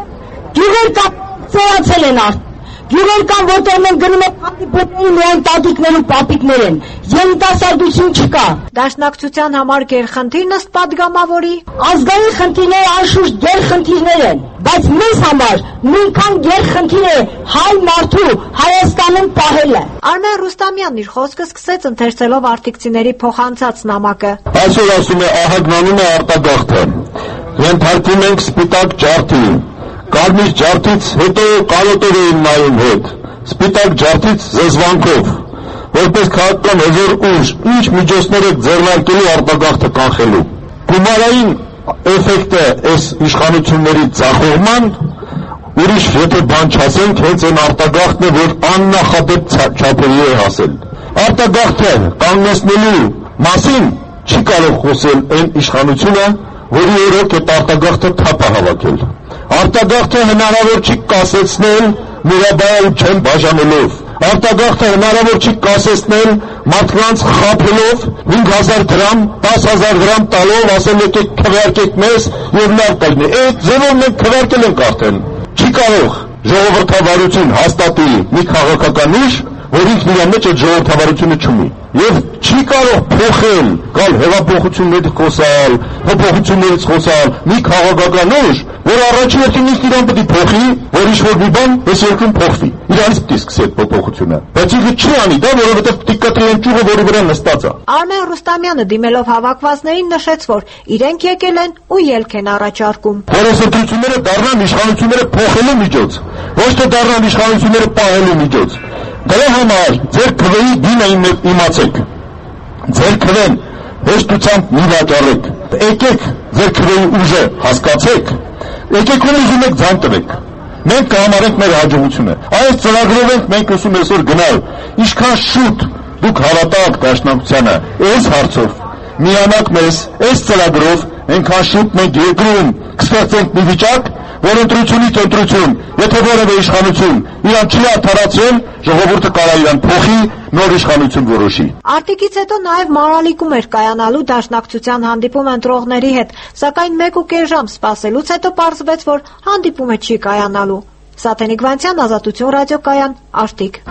եւ գյուղեր կապացել են արդեն։ Գյուղեր կան, որտեղ մենք գնում ենք հանդիպումների միայն տատիկներ ու պապիկներ են, երիտասարդություն չկա։ Դաշնակցության համար գերխնդիրն ըստ պատգամավորի ազգային խնդիրները անշուշտ գերխնդիրներ են, բայց մեզ համար նույնքան գերխնդիր է հայ մարդու Հայաստանում պահելը։ Արմեն Ռուստամյանն իր խոսքը սկսեց ընթերցելով արտիկցիների փոխանցած նամակը։ Այսօր ասում է ահագնանում է արտագաղթը։ Ենթարկում ենք սպիտակ ջարդի։ Կարմիր ջարդից հետո կարոտով էին նայում հետ, սպիտակ ջարդից զզվանքով, որպես քաղաքական հզոր ուժ, ինչ միջոցներ եք ձեռնարկելու արտագաղթը կանխելու։ Գումարային էֆեկտը այս իշխանությունների ձախողման, ուրիշ եթե բան չասենք, հենց այն արտագաղթն է, որ աննախադեպ չափերի է հասել։ Արտագաղթը կանգնեցնելու մասին չի կարող խոսել այն իշխանությունը, որի օրոք այդ արտագաղթը թափ է հավաքել։ Արտագաղթը հնարավոր չի կասեցնել մուրաբայել չեն բաժանելով։ Արտագաղթը հնարավոր չի կասեցնել մարդկանց խափելով 5,000 դրամ, 10,000 դրամ տալով, ասել եկեք քվեարկեք մեզ եւ լավ կլինի։ Այդ ձևով մենք քվեարկել ենք արդեն։ Չի կարող ժողովրդավարություն հաստատի մի քաղաքական ուժ, որ ինքն իր մեջ այդ ժողովրդավարությունը չունի։ Եվ չի կարող փոխել, գալ հեղափոխություններից խոսալ, փոփոխություններից խոսալ մի քաղաքական ուժ, որ առաջին հերթին ինքն իրան պետք է փոխի, որ ինչ-որ մի բան այս երկրում փոխվի։ Իրանից պետք է սկսի այդ փոփոխությունը։ Բայց ինքը չի անի դա, որովհետև պետք է կտրի այն ճյուղը, որի վրա նստած է։ Արմեն Ռուստամյանը դիմելով հավաքվածներին նշեց, որ իրենք եկել են ու ելք են առաջարկում։ Որ այս ընտրությունները դառնան իշխանությունները փոխելու միջոց, ոչ թե դառնան իշխանությունները պահելու միջոց։ Դրա համար ձեր քվեի դինը իմացեք, ձեր քվեն հեշտությամբ մի վաճառեք, եկեք ձեր քվեի ուժը հասկացեք, եկեք ու ուզում եք ձայն տվեք, մենք կհամարենք մեր հաջողությունը, այս ծրագրով ենք մենք ուսում այսօր գնալ, ինչքան շուտ դուք հավատաք դաշնակցությանը, այս հարցով, միանաք մեզ, այս ծրագրով, այնքան շուտ մենք երկրում կստեղծենք մի վիճակ, որ ընտրությունից ընտրություն, եթե որևէ իշխանություն իրան չի արդարացրել, ժողովուրդը կարա իրան փոխի, նոր իշխանություն որոշի։ Արտիկից հետո նաև մանրալիքում էր կայանալու դաշնակցության հանդիպում ընտրողների հետ, սակայն 1.5 ժամ սպասելուց հետո պարզվեց, որ հանդիպումը չի կայանալու։ Սաթենիկ Վանցյան, Ազատություն ռադիոկայան, Արտիկ։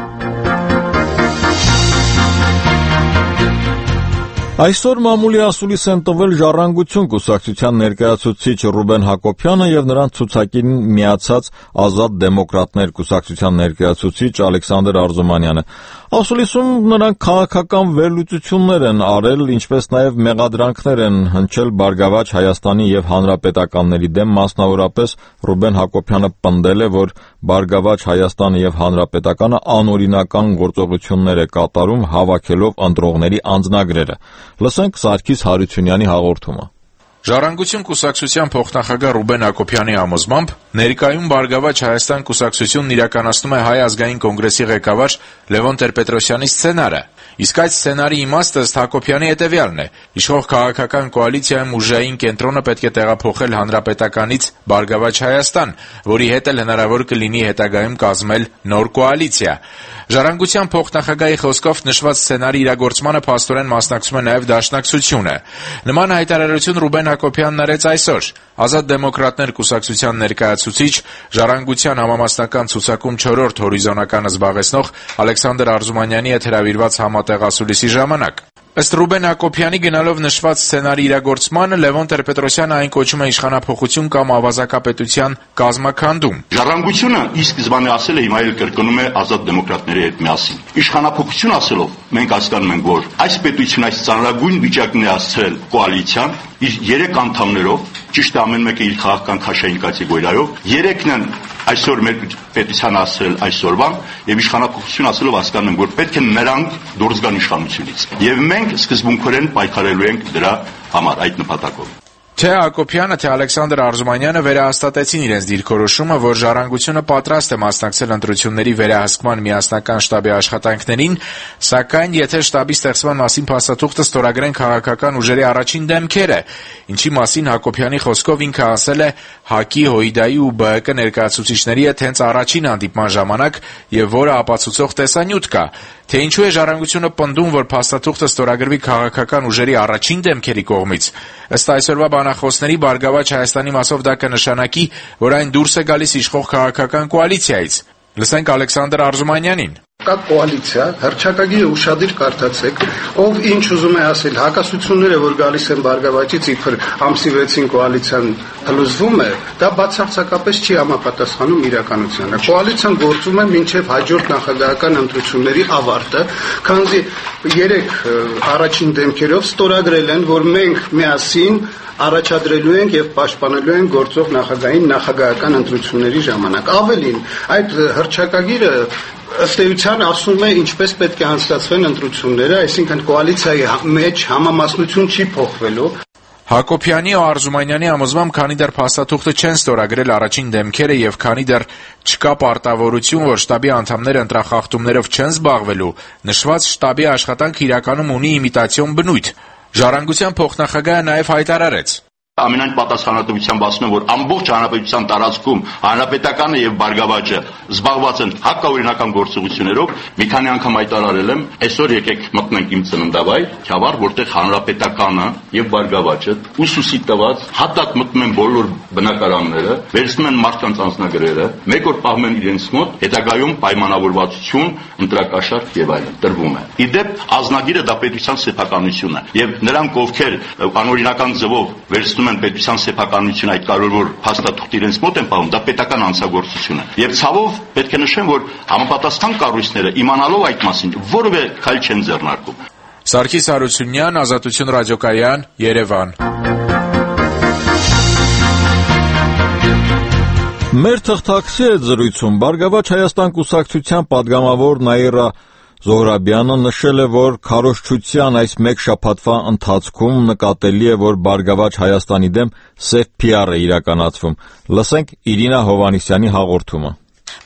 Այսօր մամուլի ասուլիս են տվել Ժառանգություն կուսակցության ներկայացուցիչ Ռուբեն Հակոբյանը եւ նրանց ցուցակին միացած Ազատ դեմոկրատներ կուսակցության ներկայացուցիչ Ալեքսանդր Արզումանյանը։ Ասուլիսում նրանք քաղաքական վերլուծություններ են արել, ինչպես նաեւ մեղադրանքներ են հնչել Բարգավաճ Հայաստանի եւ հանրապետականների դեմ, մասնավորապես Ռուբեն Հակոբյանը պնդել է, որ Բարգավաճ Հայաստանը եւ հանրապետականը անօրինական գործողություններ է կատարում, հավաքելով ընտրողների անձնագրերը։ Լսենք Սարգիս Հարությունյանի հաղորդումը։ Ժառանգություն կուսակցության փոխնախագահ Ռուբեն Հակոբյանի համոզմամբ ներկայում Բարգավաճ Հայաստան կուսակցությունն իրականացնում է Հայ ազգային կոնգրեսի ղեկավար Լևոն Տեր-Պետրոսյանի սցենարը։ Իսկ այդ սցենարի իմաստը ըստ Հակոբյանի հետևյալն է. իշխող քաղաքական կոալիցիայում ուժային կենտրոնը պետք է տեղափոխել հանրապետականից Բարգավաճ Հայաստան, որի հետ էլ հնարավոր կլինի հետագայում կազմել նոր կոալիցիա։ Ժառանգության փոխնախագահի խոսքով նշված սցենարի իրագործմանը փաստորեն մասնակցում է նաև Դաշնակցությունը։ Նման հայտարարություն Ռուբեն Հակոբյանն արեց այսօր։ Ազատ դեմոկրատներ կուսակցության ներկայացուցիչ, Ժառանգության համամասնական ցուցակում 4-րդ հորիզոնականը զբաղեցնող Ալեքսանդր Արզումանյանի հետ հրավիրված համատեղ ասուլիսի ժամանակ։ Ըստ Ռուբեն Հակոբյանի գնալով նշված սցենարի իրագործմանը Լևոն Տեր-Պետրոսյանը այն կոչում է իշխանափոխություն կամ ավազակապետության կազմաքանդում։ Ժառանգությունը ի սկզբանե ասել է, հիմա էլ կրկնում է Ազատ դեմոկրատների հետ միասին։ Իշխանափոխություն ասելով մենք հասկանում ենք, որ այս պետությունը այս ծանրագույն վիճակն է հասցրել կոալիցիան իր 3 անդամներով, ճիշտ է ամեն մեկը իր քաղաքական քաշային կատեգորիայով, 3-ն են այսօր մեր պետությանը ասել այսօրվան եւ իշխանափոխություն ասելով հասկանում ենք, որ պետք է նրանք դուրս գան իշխանությունից։ Եվ մենք սկզբունքորեն պայքարելու ենք դրա համար այդ նպատակով։ Թե Հակոբյանը, թե Ալեքսանդր Արզումանյանը վերահաստատեցին իրենց դիրքորոշումը, որ Ժառանգությունը պատրաստ է մասնակցել ընտրությունների վերահսկման միասնական շտաբի աշխատանքներին, սակայն եթե շտաբի ստեղծման մասին փաստաթուղթը ստորագրեն քաղաքական ուժերի առաջին դեմքերը, ինչի մասին Հակոբյանի խոսքով ինքը ասել է ՀԱԿ-ի, ՀՅԴ-ի ու ԲՀԿ ներկայացուցիչների հետ հենց առաջին հանդիպման ժամանակ եւ որը ապացուցող տեսանյութ կա, թե ինչու է Ժառանգությունը պնդում, որ փաստաթուղթը ստորագրվի քաղաքական ուժերի առաջին դեմքերի կողմից։ Ըստ այսօրվա բանախոսների Բարգավաճ Հայաստանի մասով դա կնշանակի, որ այն դուրս է գալիս իշխող քաղաքական կոալիցիայից։ Լսենք Ալեքսանդր Արզումանյանին։ Կա կոալիցիա, հռչակագիրը ուշադիր կարդացեք, ով ինչ ուզում է ասել, հակասությունները, որ գալիս են Բարգավաճից, իբր ամսի 6-ին կոալիցիան հլուզվում է, դա բացարձակապես չի համապատասխանում իրականությանը։ Կոալիցիան գործում է մինչև հաջորդ նախագահական ընտրությունների ավարտը, քանզի 3 առաջին դեմքերով ստորագրել են, որ մենք միասին առաջադրելու ենք եւ պաշտպանելու ենք գործող նախագահային նախագահական ընտրությունների ժամանակ։ Ավելին, այդ հռչակագիրը ըստ էության ասում է ինչպես պետք է անցկացվեն ընտրությունները, այսինքն կոալիցիայի մեջ համամասնություն չի փոխվելու։ Հակոբյանի ու Արզումանյանի համոզմամբ, քանի դեռ փաստաթուղթը չեն ստորագրել առաջին դեմքերը եւ քանի դեռ չկա պարտավորություն, որ շտաբի անդամները ընտրախախտումներով չեն զբաղվելու, նշված շտաբի աշխատանքը իրականում ունի իմիտացիոն բնույթ։ Ժառանգության փոխնախագահը նաեւ հայտարարեց. Ամենայն պատասխանատվությամբ ասում եմ, որ ամբողջ հանրապետության տարածքում հանրապետականը եւ Բարգավաճը զբաղված են հակաօրինական գործողություններով, մի քանի անգամ հայտարարել եմ, այսօր եկեք մտնենք իմ ծննդավայր, Քյավառ, որտեղ հանրապետականը եւ Բարգավաճը ուսուսի տված հատակ մտնում են բոլոր բնակարանները, վերցնում են մարդկանց անձնագրերը, մեկ օր պահում են իրենց մոտ, հետագայում պայմանավորվածություն, ընտրակաշարք եւ այլն տրվում է։ Իդեպ ազնագիրը դա պետության սեփականությունն է եւ նրանք, ովքեր անօրինական ձևով վերցնում են պետության սեփականությունը այդ կարևոր փաստաթուղթ իրենց մոտ են պահում, դա պետական անձնագործություն է։ Եվ ցավով պետք է նշեմ, որ համապատասխան կառույցները իմանալով այդ մասին որևէ քայլ չեն ձեռնարկում։ Սարգիս Հարությունյան, Ազատություն ռադիոկայան, Երևան։ Մեր թղթակցի հետ զրույցում Բարգավաճ Հայաստան կուսակցության падգամավոր Նաիրա Զոհրաբյանը նշել է, որ քարոզչության այս մեկ շաբաթվա ընթացքում նկատելի է, որ Բարգավաճ Հայաստանի դեմ սև PR է իրականացվում։ Լսենք Իրինա Հովհաննիսյանի հաղորդումը։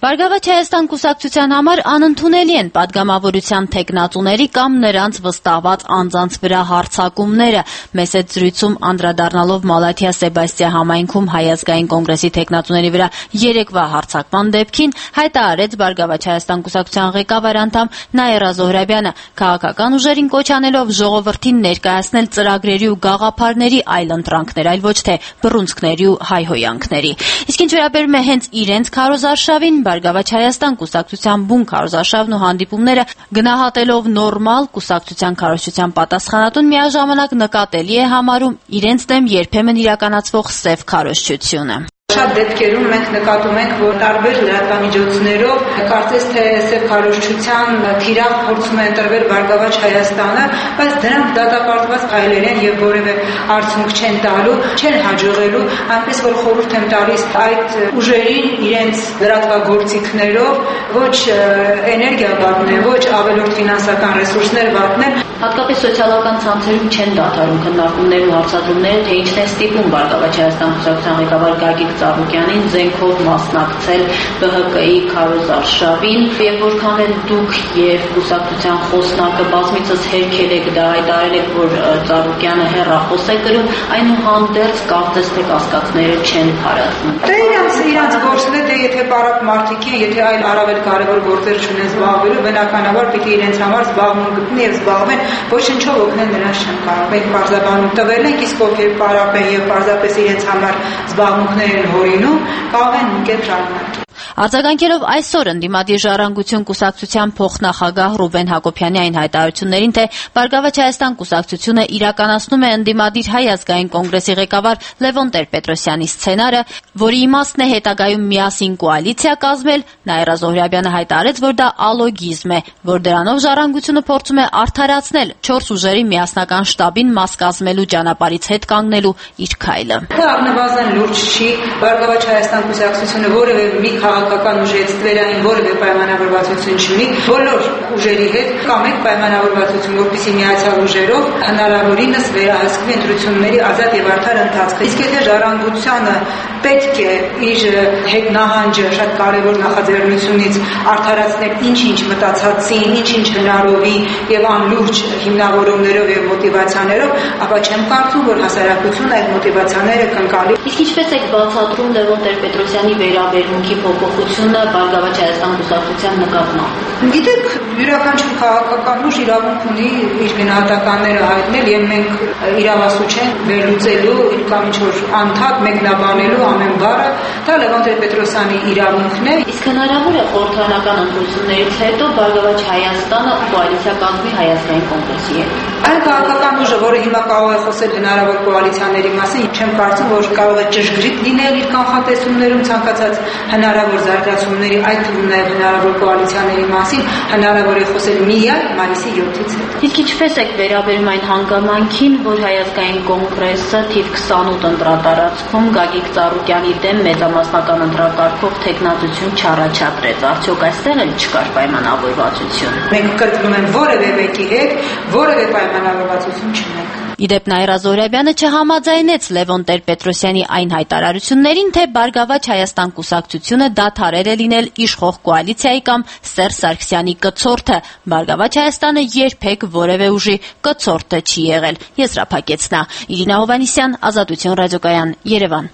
Բարգավաճ Հայաստան կուսակցության համար անընդունելի են падգամավորության թեկնածուների կամ նրանց վստահված անձանց վրա հարձակումները։ Մեծ այդ զրույցում անդրադառնալով Մալաթիա Սեբաստիա համայնքում Հայ ազգային կոնգրեսի թեկնածուների վրա երեկվա հարձակման դեպքին հայտարարեց Բարգավաճ Հայաստան կուսակցության ղեկավար անդամ Նաիրա Զոհրաբյանը, քաղաքական ուժերին կոչ անելով ժողովրդին ներկայացնել ծրագրերի ու գաղափարների այլ ընտրանքներ, այլ ոչ թե բռունցքների ու հայհոյանքների։ Իսկ ինչ վերաբերում է հենց իրենց քարոզարշավին, Բարգավաճ Հայաստան կուսակցության բուն քարոզարշավն ու հանդիպումները գնահատելով նորմալ, կուսակցության քարոզչության պատասխանատուն միաժամանակ նկատելի է համարում իրենց դեմ երբեմն իրականացվող սև քարոզչությունը։ Շատ դեպքերում մենք նկատում ենք, որ տարբեր լրատվամիջոցներով կարծես թե սև քարոզչության թիրախ փորձում է ընտրվել Բարգավաճ Հայաստանը, բայց դրանք դատապարտված քայլեր են եւ որևէ արդյունք չեն տալու, չեն հաջողելու, այնպես որ խորհուրդ եմ տալիս այդ ուժերին իրենց լրատվագործիքներով ոչ էներգիա վատնեն, ոչ ավելորդ ֆինանսական ռեսուրսներ վատնեն, հատկապես սոցիալական ցանցերում չեն դադարում քննարկումներ ու հարցադրումներ, թե ինչն է ստիպում Բարգավաճ Հայաստան կուսակցության ղեկավար Գագիկ Ծառուկյանին զենքով մասնակցել ԲՀԿ-ի քարոզարշավին, եւ որքան էլ դուք եւ կուսակցության խոսնակը բազմիցս հերքել եք դա, հայտարարել եք, որ Ծառուկյանը հեռախոս է կրում, այնուհանդերձ կարծես թե կասկածները չեն փարատվում։ Դե իրանց գործն է, դե եթե պարապ մարդիկ են, եթե այլ առավել կարևոր գործեր չունեն զբաղվելու, բնականաբար պիտի իրենց համար զբաղմունք գտնեն եւ զբաղվեն, ոչինչով օգնել նրանց չեն կարող։ Մենք բարձրաբանում տվել ենք, իսկ ովքեր պարապ են եւ պարզապես իրենց համար զբաղմունքներ հորինում, կարող են ընկել շարունակել։ Արձագանքելով այսօր ընդդիմադիր ժառանգություն կուսակցության փոխնախագահ Ռուբեն Հակոբյանի այն հայտարարություններին, թե Բարգավաճ Հայաստան կուսակցությունը իրականացնում է ընդդիմադիր Հայ ազգային կոնգրեսի ղեկավար Լևոն Տեր-Պետրոսյանի սցենարը, որի իմաստն է հետագայում միասին կոալիցիա կազմել, Նաիրա Զոհրաբյանը հայտարարեց, որ դա ալոգիզմ է, որ դրանով ժառանգությունը փորձում է արդարացնել 4 ուժերի միասնական շտաբին մաս կազմելու ճանապարհից հետ կանգնելու իր քայլը։ Դա առնվազն լուրջ չի, Բարգավաճ Հայաստան կուսակցությունը որևէ մի քաղաքական ուժի հետ ստվերային որևէ պայմանավորվածություն չունի, բոլոր ուժերի հետ կա մեկ պայմանավորվածություն, որպեսզի միացյալ ուժերով հնարավորինս վերահսկվի ընտրությունների ազատ եւ արդար ընթացքը։ Իսկ եթե ժառանգությանը պետք է իր հետ նահանջը շատ կարևոր նախաձեռնությունից արդարացնել ինչ-ինչ մտածածին, ինչ-ինչ հնարովի եւ անլուրջ հիմնավորումներով եւ մոտիվացիաներով, ապա չեմ կարծում, որ հասարակությունը այդ մոտիվացիաները կընկալի։ Իսկ ինչպես եք բացատրում Լևոն Տեր-Պետրոսյանի վերաբերմունքի փոփոխությունը Բարգավաճ Հայաստան կուսակցության նկատմամբ։ Գիտեք, յուրաքանչյուր քաղաքական ուժ իրավունք ունի իր գնահատականները հայտնել եւ մենք իրավասու չենք վերլուծելու իր կամ ինչ-որ անդակ մեկնաբանելու ամեն բառը, դա Լևոն Տեր-Պետրոսյանի իրավունքն է։ Իսկ հնարավոր է խորհրդարանական ընտրություններից հետո Բարգավաճ Հայաստանը կոալիցիա կազմի Հայ ազգային կոնգրեսի հետ։ Այն քաղաքական ուժը, որը հիմա կարող է խոսել հնարավոր կոալիցիաների մասին, չեմ կարծում, որ կարող է ճշգրիտ լինել իր կանխատեսումներում ցանկացած հնարավոր զարգացումների, այդ թվում նաև հնարավոր կոալիցիաների մասին, հնարավոր է խոսել միայն մայիսի 7-ից հետո։ Իսկ ինչպես եք վերաբերում այն հանգամանքին, որ Հայ ազգային կոնգրեսը թիվ 28 ընտրատարածքում Գագիկ Ծառուկյանի դեմ մեծամասնական ընտրակարգով թեկնածություն չառաջադրեց, արդյոք այստեղ էլ չկար պայմանավորվածություն։ Մենք կրկնում եմ, որևէ մեկի հետ որևէ պայմանավորվածություն չունենք։ Իդեպ Նաիրա Զոհրաբյանը չհամաձայնեց Լևոն Տեր-Պետրոսյանի այն հայտարարություններին, թե Բարգավաճ Հայաստան կուսակցությունը դադարել է լինել իշխող կոալիցիայի կամ Սերժ Սարգսյանի կցորդը։ Բարգավաճ Հայաստանը երբեք որևէ ուժի կցորդը չի եղել, եզրափակեց նա։ Իրինա Հովհաննիսյան, Ազատություն ռադիոկայան, Երևան։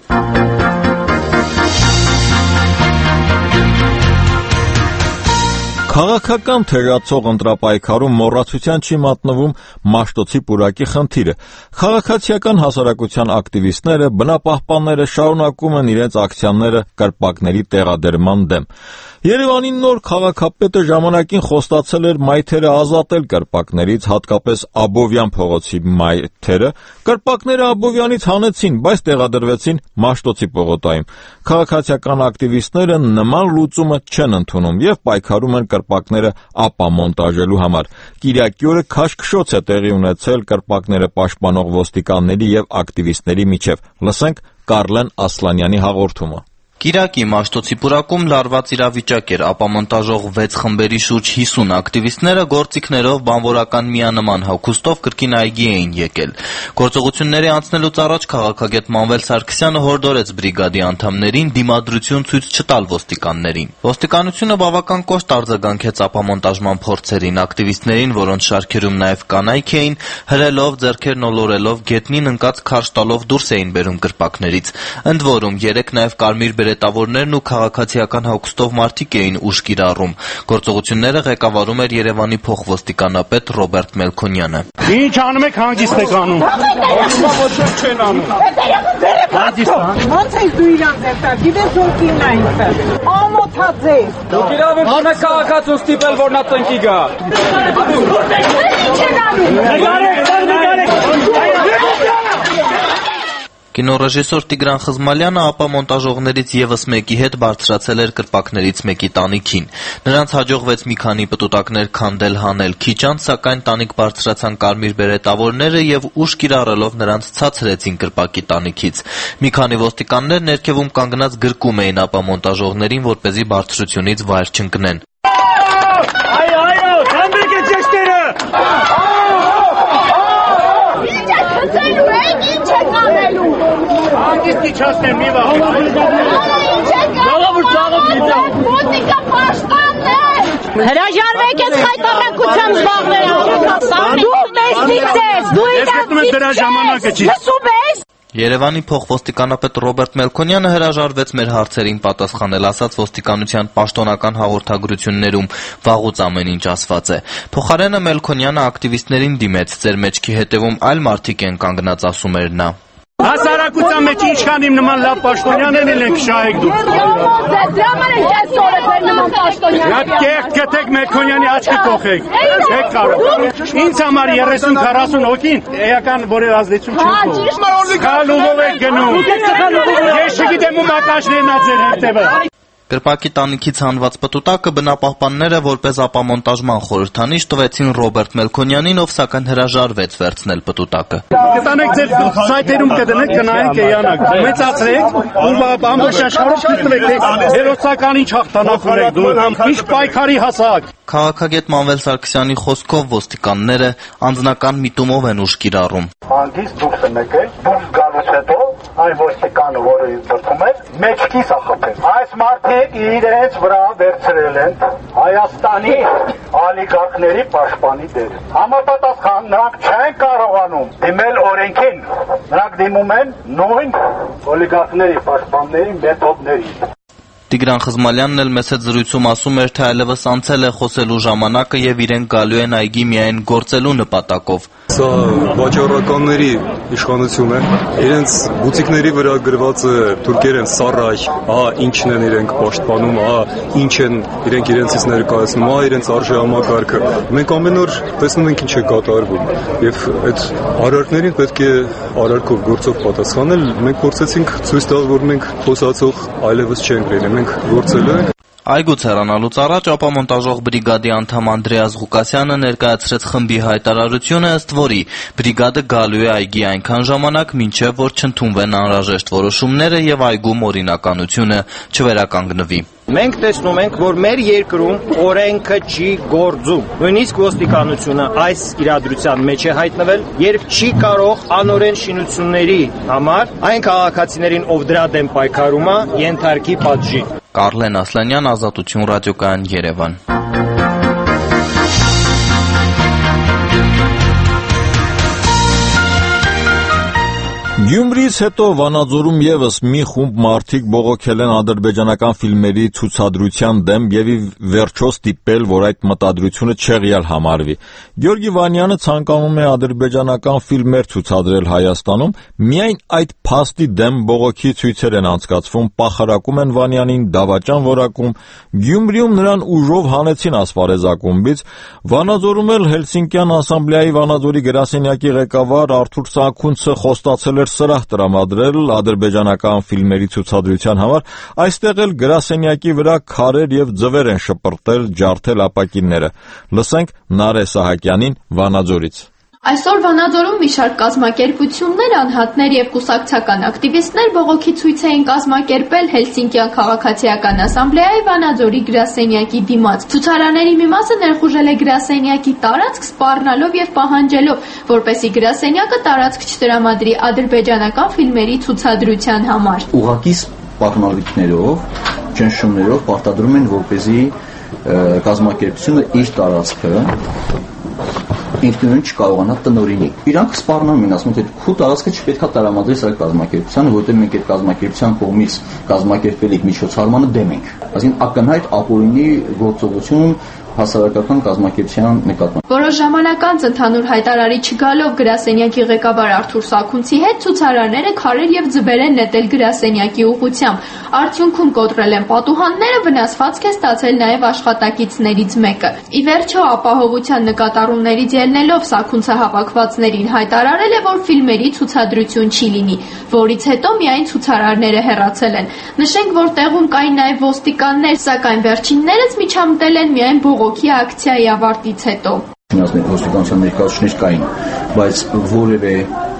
Քաղաքական թերացող ընտրապայքարում մոռացության չի մատնվում Մաշտոցի պուրակի խնդիրը։ Քաղաքացիական հասարակության ակտիվիստները, բնապահպանները շարունակում են իրենց ակցիաները կրպակների տեղադրման դեմ։ Երևանի նոր քաղաքապետը ժամանակին խոստացել էր մայթերը ազատել կրպակներից, հատկապես Աբովյան փողոցի մայթերը։ Կրպակները Աբովյանից հանեցին, բայց տեղադրվեցին Մաշտոցի պողոտայում։ Քաղաքացիական ակտիվիստները նման լուծումը չեն ընդունում եւ պայքարում են կրպակները ապամոնտաժելու համար։ Կիրակի օրը քաշքշոց է տեղի ունեցել կրպակները պաշտպանող ոստիկանների եւ ակտիվիստների միջև։ Լսենք Կարլեն Ասլանյանի հաղորդումը։ Կիրակի Մաշտոցի պուրակում լարված իրավիճակ էր, ապամոնտաժող 6 խմբերի շուրջ 50 ակտիվիստները գործիքներով բանվորական միանման հագուստով կրկին այգի էին եկել։ Գործողությունների անցնելուց առաջ քաղաքագետ Մանվել Սարգսյանը հորդորեց բրիգադի անդամներին դիմադրություն ցույց չտալ ոստիկաններին։ Ոստիկանությունը բավական կոշտ արձագանքեց ապամոնտաժման փորձերին, ակտիվիստներին, որոնց շարքերում նաև կանայք էին, հրելով, ձեռքերն ոլորելով, գետնին ընկած քարշ տալով դուրս էին բերում կրպակներից։ Ընդ որում 3 նաև կարմիր բերետավորներն ու քաղաքացիական հագուստով մարդիկ էին ուժ կիրառում։ Գործողությունները ղեկավարում էր Երևանի փոխոստիկանապետ Ռոբերտ Մելքոնյանը։ Ինչ անում եք, հանգիստ եք անում։ Ոչ չեն անում։ Ոնց է դու իրան դեպտա, գիտես որ կինն է ինքը։ Ամոթած է։ Դուք իրավ եք ունեք քաղաքացու ստիպել, որ նա տնկի գա։ Ինչ են անում։ Կինոռեժիսոր Տիգրան Խզմալյանը ապամոնտաժողներից եւս մեկի հետ բարձրացել էր կրպակներից մեկի տանիքին։ Նրանց հաջողվեց մի քանի պտուտակներ քանդել հանել։ Քիչ անց, սակայն տանիք բարձրացան կարմիր բերետավորները եւ ուժ կիրառելով նրանց ցածրեցին կրպակի տանիքից։ Մի քանի ոստիկաններ ներքևում կանգնած գրկում էին ապամոնտաժողներին, որպեսզի բարձրությունից վայր չընկնեն։ Այո, թամբեք է ճեշտերը։ Հանգիստ իջացնեմ, մի Հրաժարվեք ես խայտառակությամբ զբաղվել։ Դու մեզնից ես, դու իրավից ես։ Երևանի փոխոստիկանապետ Ռոբերտ Մելքոնյանը հրաժարվեց մեր հարցերին պատասխանել, ասաց ոստիկանության պաշտոնական հաղորդագրություններում վաղուց ամեն ինչ ասված է։ Փոխարենը Մելքոնյանը ակտիվիստներին դիմեց, ձեր մեջքի հետևում այլ մարդիկ են կանգնած, ասում էր նա։ Հասարակության մեջ ինչքան իմ նման լավ պաշտոնյաներ ենք շահեք դուք։ Կեղտ գտեք Մելքոնյանի աչքը կողեք։ Եք կարող։ Ինձ համար 30-40 հոգին էական որևէ ազդեցություն չի թողնում։ Քալուղով եք գնում։ Ես չգիտեմ ում ակաշներն ա ձեր հետևը։ Կրպակի տանիքից հանված պտուտակը բնապահպանները որպես ապամոնտաժման խորհրդանիշ տվեցին Ռոբերտ Մելքոնյանին, ով սակայն հրաժարվեց վերցնել պտուտակը։ Կտանեք ձեր սայթերում կդնեք, կնայեք երանակ, մեծացրեք, ու ամբողջ աշխարհով ցույց տվեք, հերոսական ինչ հաղթանակ ունեք դու, ինչ պայքարի հասակ։ Քաղաքագետ Մանվել Սարգսյանի խոսքով ոստիկանները անձնական միտումով են ուժ կիրառում։ Հանգիստ դուրս եկեք, դուրս գալուց հետո այն ոստիկանը, որը դրվում է, մեջքից ախփել։ Այս մարդիկ իրենց վրա վերցրել են Հայաստանի ալիգարխների պաշտպանի դեր։ Համապատասխան նրանք չեն կարողանում դիմել օրենքին, նրանք դիմում են նույն օլիգարխների պաշտպանների մեթոդներին։ Տիգրան Խզմալյանն էլ մեծ հետ զրույցում ասում էր, թե այլևս անցել է խոսելու ժամանակը եւ իրենք գալու են այգի միայն գործելու նպատակով։ Սա վաճառականների իշխանություն է։ Իրենց բուտիկների վրա գրված է թուրքերեն սարայ, ահա ինչն են իրենք պաշտպանում, ահա ինչ են իրենք իրենցից ներկայացնում, ահա իրենց արժե համակարգը։ Մենք ամեն օր տեսնում ենք ինչ է կատարվում եւ այդ արարքներին պետք է արարքով գործով պատասխանել։ Մենք փորձեցինք ցույց տալ, որ մենք խոսացող այլևս չենք լինի, մենք գործելու ենք։ Այգուց հեռանալուց առաջ ապամոնտաժող բրիգադի անդամ Անդրեաս Ղուկասյանը ներկայացրեց խմբի հայտարարությունը, ըստ որի բրիգադը գալու է այգի այնքան ժամանակ, մինչև որ չընդունվեն անհրաժեշտ որոշումները եւ այգում օրինականությունը չվերականգնվի։ Մենք տեսնում ենք, որ մեր երկրում օրենքը չի գործում։ Նույնիսկ ոստիկանությունը այս իրադրության մեջ է հայտնվել, երբ չի կարող անօրեն շինությունների համար այն քաղաքացիներին, ով դրա դեմ պայքարում է, ենթարկի պատժի։ Կարլեն Ասլանյան, Ազատություն ռադիոկայան, Երևան։ Գյումրիից հետո Վանաձորում եւս մի խումբ մարդիկ բողոքել են ադրբեջանական ֆիլմերի ցուցադրության դեմ եւ ի վերջո ստիպել, որ այդ մտադրությունը չեղյալ համարվի։ Գյորգի Վանյանը ցանկանում է ադրբեջանական ֆիլմեր ցուցադրել Հայաստանում, միայն այդ փաստի դեմ բողոքի ցույցեր են անցկացվում, պախարակում են Վանյանին, դավաճան որակում, Գյումրիում նրան ուժով հանեցին ասպարեզ ակումբից, Վանաձորում էլ Հելսինկյան ասամբլեայի Վանաձորի գրասենյակի ղեկավար Արթուր Սաքունցը խոստացել էր սրահ տրամադրել ադրբեջանական ֆիլմերի ցուցադրության համար, այստեղ էլ գրասենյակի վրա քարեր եւ ձվեր են շպրտել, ջարդել ապակինները։ Լսենք Նարե Սահակյանին Վանաձորից։ Այսօր Վանաձորում մի շարք կազմակերպություններ, անհատներ եւ կուսակցական ակտիվիստներ բողոքի ցույց էին կազմակերպել Հելսինկյան քաղաքացիական ասամբլեայի Վանաձորի գրասենյակի դիմաց։ Ցուցարարների մի մասը ներխուժել է գրասենյակի տարածք սպառնալով եւ պահանջելով, որպեսզի գրասենյակը տարածք չտրամադրի ադրբեջանական ֆիլմերի ցուցադրության համար։ Ուղղակի սպառնալիքներով, ճնշումներով պարտադրում են, որպեսզի կազմակերպությունը իր տարածքը ինքնուրույն չկարողանա տնօրինի։ Իրանք սպառնում են, ասում են, թե քու տարածքը չպետք է տրամադրես այդ կազմակերպությանը, որտեղ մենք այդ կազմակերպության կողմից կազմակերպելիք միջոցառմանը դեմ ենք։ Այսինքն ակնհայտ ապօրինի գործողություն հասարակական կազմակերպության նկատմամբ։ Որոշ ժամանակ անց ընդհանուր հայտարարի չգալով գրասենյակի ղեկավար Արթուր Սաքունցի հետ ցուցարարները քարեր եւ ձվեր են նետել գրասենյակի ուղղությամբ։ Արդյունքում կոտրել են պատուհանները, վնասվածք է ստացել նաեւ աշխատակիցներից մեկը։ Ի վերջո ապահովության նկատառումներից ելնելով Սաքունցը հավաքվածներին հայտարարել է, որ ֆիլմերի ցուցադրություն չի լինի, որից հետո միայն ցուցարարները հեռացել են։ Նշենք, որ տեղում կային նաեւ ոստիկաններ, սակայն վերջիններս միջամտել են միայն բողոքի ակցիայի ավարտից հետո։ Ոստիկանության ներկայացուցիչներ կային, բայց որևէ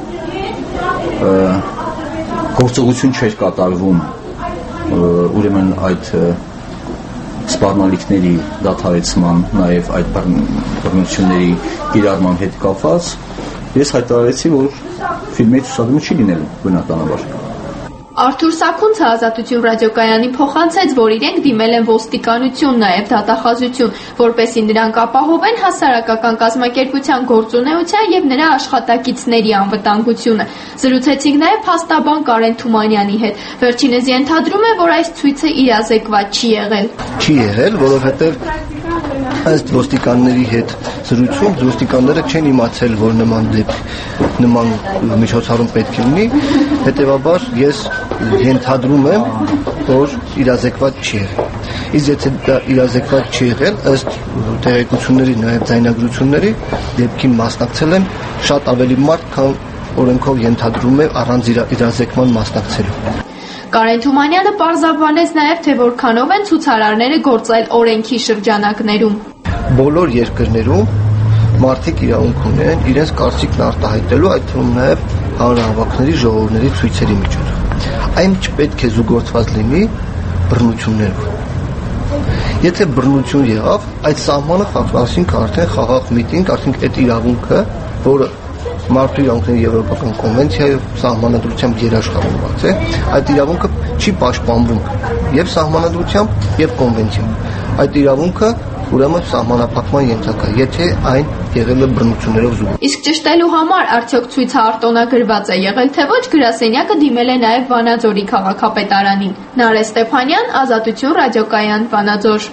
գործողություն չէր կատարվում, ուրեմն այդ սպառնալիքների դադարեցման, նաև այդ բռնությունների կիրառման հետ կապված, ես հայտարարեցի, որ ֆիլմի ցուցադրումը չի լինելու բնականաբար։ Արթուր Սաքունցը Ազատություն ռադիոկայանին փոխանցեց, որ իրենք դիմել են ոստիկանություն, նաև դատախազություն, որպեսզի նրանք ապահովեն հասարակական կազմակերպության գործունեության եւ նրա աշխատակիցների անվտանգությունը։ Զրուցեցինք նաև փաստաբան Կարեն Թումանյանի հետ։ Վերջինս ենթադրում է, որ այս ցույցը իրազեկված չի եղել։ Չի եղել, որովհետեւ ըստ ոստիկանների հետ զրույցում ոստիկանները չեն իմացել, որ նման միջոցառում պետք է լինի, հետևաբար ես ենթադրում եմ, որ իրազեկված չի եղել։ Իսկ եթե դա իրազեկված չի եղել, ըստ տեղեկությունների, նաև ձայնագրությունների, դեպքին մասնակցել են շատ ավելի մարդ, քան օրենքով ենթադրում է առանց իրազեկման մասնակցելու։ Կարեն Թումանյանը պարզաբանեց նաև, թե որքանով են ցուցարարները գործել օրենքի շրջանակներում։ Բոլոր երկրներում մարդիկ իրավունք ունեն իրենց կարծիքն արտահայտելու, այդ թվում նաև հանրահավաքների, ժողովների, ցույցերի միջոցով։ Այն չպետք է զուգորդված լինի բռնություններով։ Եթե բռնություն եղավ, այդ սահմանը խախտվեցինք արդեն խաղաղ միտինգ, արդեն այդ իրավունքը, որը Մարդու իրավունքների Եվրոպական կոնվենցիայով սահմանադրությամբ երաշխավորված է, այդ իրավունքը չի պաշտպանվում եւ սահմանադրությամբ եւ կոնվենցիայով։ Այդ իրավունքը ուրեմն սահմանափակման ենթակա, եթե այն եղել է բռնություններով զուգ։ Իսկ ճշտելու համար արդյոք ցույցը արտոնագրված է եղել թե ոչ, գրասենյակը դիմել է նաեւ Վանաձորի քաղաքապետարանին։ Նարէ Ստեփանյան, Ազատություն ռադիոկայան, Վանաձոր։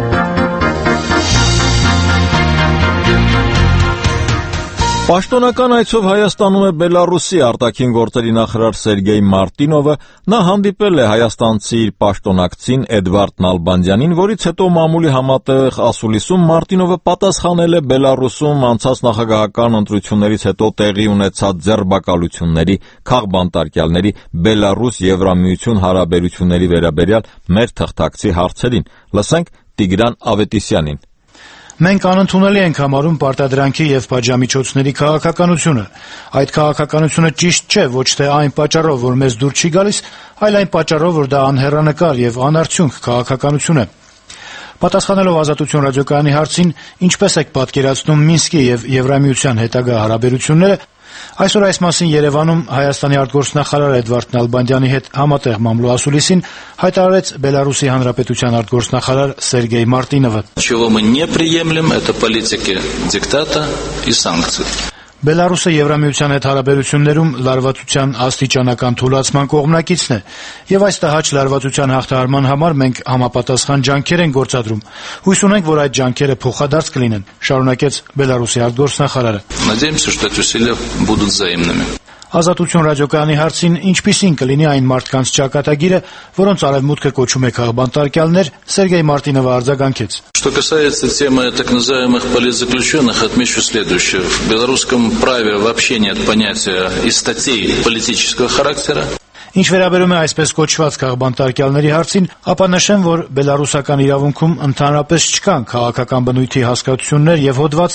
Պաշտոնական այցով Հայաստանում է Բելարուսի արտաքին գործերի նախարար Սերգեյ Մարտինովը, նա հանդիպել է հայաստանցի իր պաշտոնակցին Էդվարդ Նալբանդյանին, որից հետո մամուլի համատեղ ասուլիսում Մարտինովը պատասխանել է Բելարուսում անցած նախագահական ընտրություններից հետո տեղի ունեցած ձեռբակալությունների, քաղբանտարկյալների, Բելարուս-Եվրամիություն հարաբերությունների վերաբերյալ մեր թղթակցի հարցերին։ Լսենք Տիգրան Ավետիսյանին։ Մենք անընդունելի ենք համարում պարտադրանքի եւ պատժամիջոցների քաղաքականությունը։ Այդ քաղաքականությունը ճիշտ չէ ոչ թե այն պատճառով, որ մեզ դուր չի գալիս, այլ այն պատճառով, որ դա անհեռանկար եւ անարդյունք քաղաքականություն է։ Պատասխանելով Ազատություն ռադիոկայանի հարցին, ինչպես եք պատկերացնում Մինսկի եւ Եվրամիության հետագա հարաբերությունները, այսօր այս մասին Երևանում Հայաստանի արտգործնախարար Էդվարդ Նալբանդյանի հետ համատեղ մամլոասուլիսին հայտարարեց Բելարուսի Հանրապետության արտգործնախարար Սերգեյ Մարտինովը։ Чего мы не приемлем, это политики диктата и санкций. Բելարուսը Եվրամիության հետ հարաբերություններում լարվածության աստիճանական թուլացման կողմնակիցն է, եւ այս տհաճ լարվածության հաղթահարման համար մենք համապատասխան ջանքեր ենք գործադրում։ Հույս ունենք, որ այդ ջանքերը փոխադարձ կլինեն, շարունակեց Բելարուսի արտգործնախարարը։ Надеемся, что эти усилия будут взаимными. Ազատություն ռադիոկայանի հարցին ինչպիսին կլինի այն մարդկանց ճակատագիրը, որոնց արևմուտքը կոչում է քաղբանտարկյալներ, Սերգեյ Մարտինովը արձագանքեց։ Что касается темы так называемых политзаключенных, отмечу следующее. В белорусском праве вообще нет понятия и статей политического характера. Ինչ վերաբերում է այսպես կոչված քաղբանտարկյալների հարցին, ապա նշեմ, որ բելարուսական իրավունքում ընդհանրապես չկան քաղաքական բնույթի հասկացություններ եւ հոդվածներ։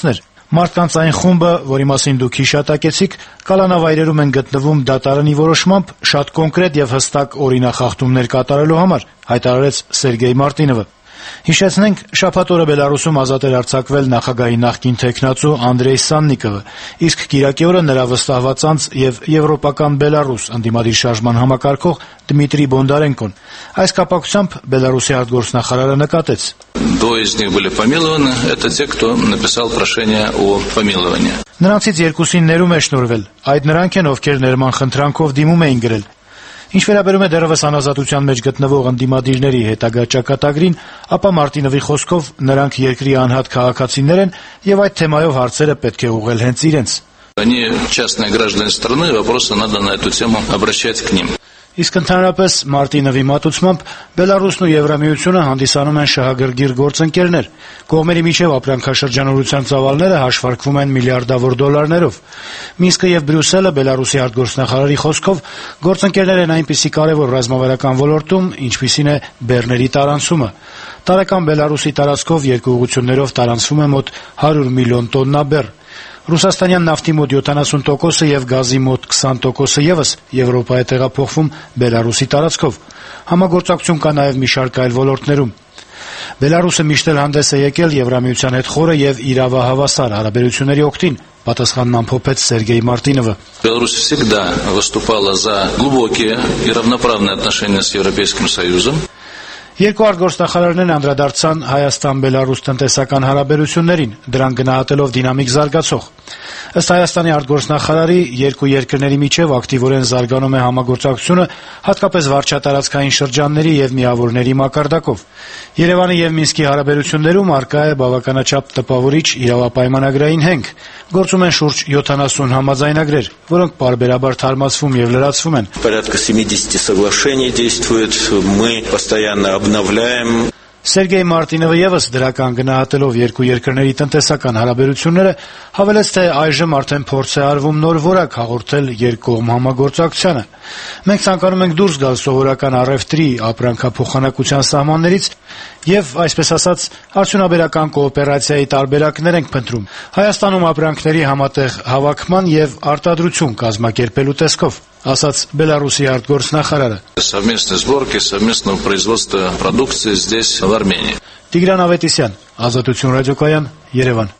Մարդկանց այն խումբը, որի մասին դուք հիշատակեցիք, կալանավայրերում են գտնվում դատարանի որոշմամբ շատ կոնկրետ եւ հստակ օրինախախտումներ կատարելու համար, հայտարարեց Սերգեյ Մարտինովը։ Հիշեցնենք, շաբաթ օրը Բելարուսում ազատ էր արձակվել նախագահի նախկին թեկնածու Անդրեյ Սաննիկովը, իսկ կիրակի օրը նրա վստահված անձ եւ Եվրոպական Բելարուս ընդդիմադիր շարժման համակարգող Դմիտրի Բոնդարենկոն։ Այս կապակցությամբ Բելարուսի արտգործնախարարը նկատեց. Двое из них были помилованы, это те, кто написал прошение о помиловании. Նրանցից երկուսին ներում է շնորհվել, այդ նրանք են, ովքեր ներման խնդրանքով դիմում էին գրել։ Ինչ վերաբերում է դեռևս անազատության մեջ գտնվող ընդդիմադիրների հետագա ճակատագրին, ապա Մարտինովի խոսքով նրանք երկրի անհատ քաղաքացիներ են եւ այդ թեմայով հարցերը պետք է ուղղել հենց իրենց։ Они частные граждане страны, вопросы надо на эту тему обращать к ним. Իսկ ընդհանրապես Մարտինովի մատուցմամբ Բելարուսն ու Եվրամիությունը հանդիսանում են շահագրգիռ գործընկերներ։ Կողմերի միջև ապրանքաշրջանառության ծավալները հաշվարկվում են միլիարդավոր դոլարներով։ Մինսկը եւ Բրյուսելը Բելարուսի արտգործնախարարի խոսքով գործընկերներ են այնպիսի կարևոր ռազմավարական ոլորտում, ինչպիսին է բեռների տարանցումը։ Տարեկան Բելարուսի տարածքով երկու ուղղություններով տարանցվում է մոտ 100 միլիոն տոննա բեռ։ Ռուսաստանյան նավթի մոտ 70%-ը եւ գազի մոտ 20%-ը եւս Եվրոպա է տեղափոխվում Բելարուսի տարածքով։ Համագործակցություն կա նաեւ մի շարք այլ ոլորտներում։ Բելարուսը միշտ էլ հանդես է եկել Եվրամիության հետ խորը եւ իրավահավասար հարաբերությունների օգտին, պատասխանն ամփոփեց Սերգեյ Մարտինովը։ Беларусь всегда выступала за глубокие и равноправные отношения с Европейским Союзом. Երկու արտգործնախարարներն անդրադարձան Հայաստան-Բելարուս տնտեսական հարաբերություններին, դրան գնահատելով դինամիկ զարգացող։ Ըստ Հայաստանի արտգործնախարարի, երկու երկրների միջև ակտիվորեն զարգանում է համագործակցությունը, հատկապես վարչատարածքային շրջանների եւ միավորների մակարդակով։ Երևանի եւ Մինսկի հարաբերություններում առկա է բավականաչափ տպավորիչ իրավապայմանագրային հենք։ Գործում են շուրջ 70 համաձայնագրեր, որոնք պարբերաբար թարմացվում եւ լրացվում են։ Порядка 70 соглашений действует. Мы постоянно обновляем. Սերգեյ Մարտինովը եւս դրական գնահատելով երկու երկրների տնտեսական հարաբերությունները հավելեց, թե այժմ արդեն փորձ է արվում նոր որակ հաղորդել երկկողմ համագործակցությանը։ Մենք ցանկանում ենք դուրս գալ սովորական առևտրի ապրանքափոխանակության սահմաններից եւ, այսպես ասած, արդյունաբերական կոոպերացիայի տարբերակներ ենք փնտրում Հայաստանում ապրանքների համատեղ հավաքման եւ արտադրություն կազմակերպելու տեսքով, ասաց Բելարուսի արտգործնախարարը։ Совместной сборки, совместного производства продукции здесь, в Армении. Տիգրան Ավետիսյան, Ազատություն ռադիոկայան, Երևան։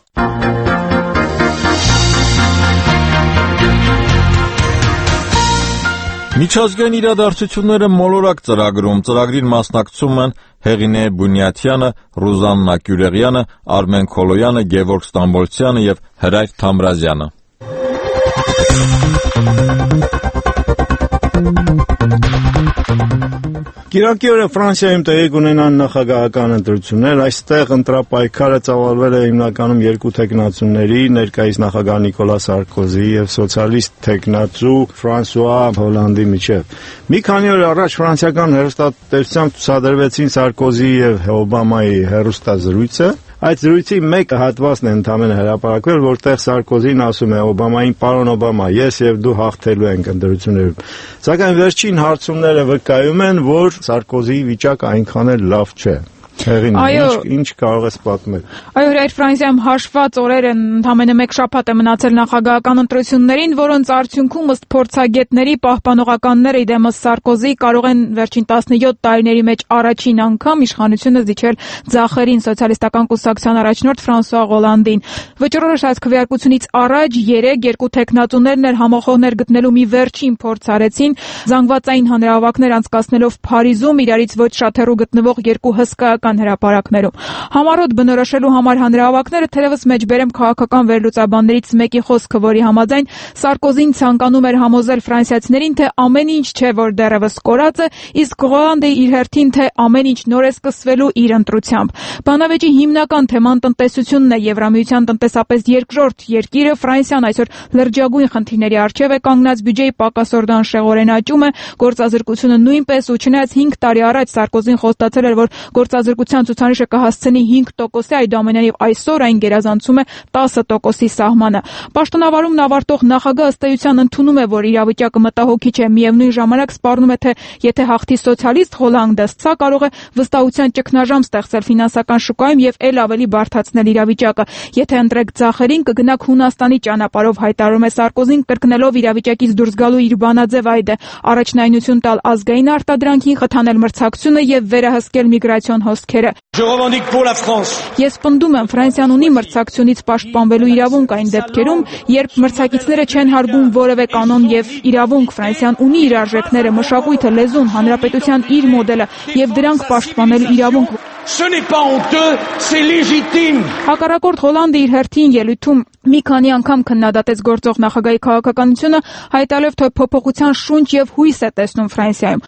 Միջազգային իրադարձությունները մոլորակ ծրագրում ծրագրին մասնակցում են Հեղինե Բունյաթյանը, Ռուզաննա Կյուրեղյանը, Արմեն Քոլոյանը, Գևորգ Ստամբոլցյանը եւ Հրայր Թամրազյանը։ Կիրակի օրը Ֆրանսիայում տեղի կունենան նախագահական ընտրություններ, այստեղ ընտրապայքարը ծավալվել է հիմնականում երկու թեկնածուների, ներկայիս նախագահ Նիկոլա Սարկոզիի եւ սոցիալիստ թեկնածու Ֆրանսուଆ Հոլանդի միջև։ Մի քանի օր առաջ ֆրանսիական հեռուստատեսությամբ ցուցադրվեցին Սարկոզիի եւ Օբամայի հեռուստազրույցը։ Այդ զրույցի մեկ հատվածն է ընդամենը հրապարակվել, որտեղ Սարկոզին ասում է Օբամային. «Պարոն Օբամա, ես եւ դու հաղթելու ենք ընտրություններում»։ Սակայն վերջին հարցումները վկայում են, որ Սարկոզիի վիճակը այնքան էլ լավ չէ։ Ինչ կարող ես պատմել։ Այո, Հրայր, Ֆրանսիայում հաշված օրեր են, ընդամենը մեկ շաբաթ է մնացել նախագահական ընտրություններին, որոնց արդյունքում ըստ փորձագետների պահպանողականները իդեմս Սարկոզի կարող են վերջին 17 տարիների մեջ առաջին անգամ իշխանությունը զիջել ձախերին սոցիալիստական կուսակցության առաջնորդ Ֆրանսուଆ Հոլանդին։ Վճռորոշ այս քվեարկությունից առաջ երկու թեկնածուներն համախոհներ գտնելու մի վերջին փորձ արեցին, զանգվածային հանրահավաքներ անցկացնելով Փարիզում իրարից ոչ շատ հեռու գտնվող երկու հսկայական հրապարակներում։ Համառոտ բնորոշելու համար հանրահավաքները թերևս մեջբերեմ քաղաքական վերլուծաբաններից մեկի խոսքը, որի համաձայն Սարկոզին ցանկանում էր համոզել ֆրանսիացիներին, թե ամեն ինչ չէ, որ դեռևս կորած է, իսկ Հոլանդը իր հերթին, թե ամեն ինչ նոր է սկսվելու իր ընտրությամբ։ Բանավեճի հիմնական թեման տնտեսությունն է։ Եվրամիության տնտեսապես երկրորդ երկիրը Ֆրանսիան այսօր լրջագույն խնդիրների առջև է կանգնած, բյուջեի պակասորդան շեղորեն աճում է, գործազրկությունը նույնպես, ու չնայած 5 տարի առաջ Սարկոզին խոստացել էր, որ գործազրկությունը փոխգործության ցուցանիշը կհասցնի 5%-ի, այդուամենայնիվ այսօր այն գերազանցում է 10%-ի սահմանը։ Պաշտոնավարումն ավարտող նախագահը ըստ էության ընդունում է, որ իրավիճակը մտահոգիչ է, միևնույն ժամանակ սպառնում է, թե եթե հաղթի սոցիալիստ Հոլանդը, սա կարող է վստահության ճգնաժամ ստեղծել ֆինանսական շուկայում եւ ել ավելի բարդացնել իրավիճակը։ Եթե ընտրեք ձախերին, կգնաք Հունաստանի ճանապարհով, հայտարարում է Սարկոզին, կրկնելով իրավիճակից դուրս գալու իր բանաձև այդը, առաջնայնություն տալ ազգային արտադրանքին, խթանել մրցակցությունը եւ վերահսկել միգրացիոն հոսքերը։ Ես պնդում եմ, Ֆրանսիան ունի մրցակցությունից պաշտպանվելու իրավունք այն դեպքերում, երբ մրցակիցները չեն հարգում որևէ կանոն եւ իրավունք։ Ֆրանսիան ունի իր արժեքները, մշակույթը, լեզուն, հանրապետության իր մոդելը եւ դրանք պաշտպանելու իրավունք։ Հակառակորդ Հոլանդը իր հերթին ելույթում մի քանի անգամ քննադատեց գործող նախագահի քաղաքականությունը, հայտարարելով, թե փոփոխության շունչ եւ հույս է տեսնում Ֆրանսիայում։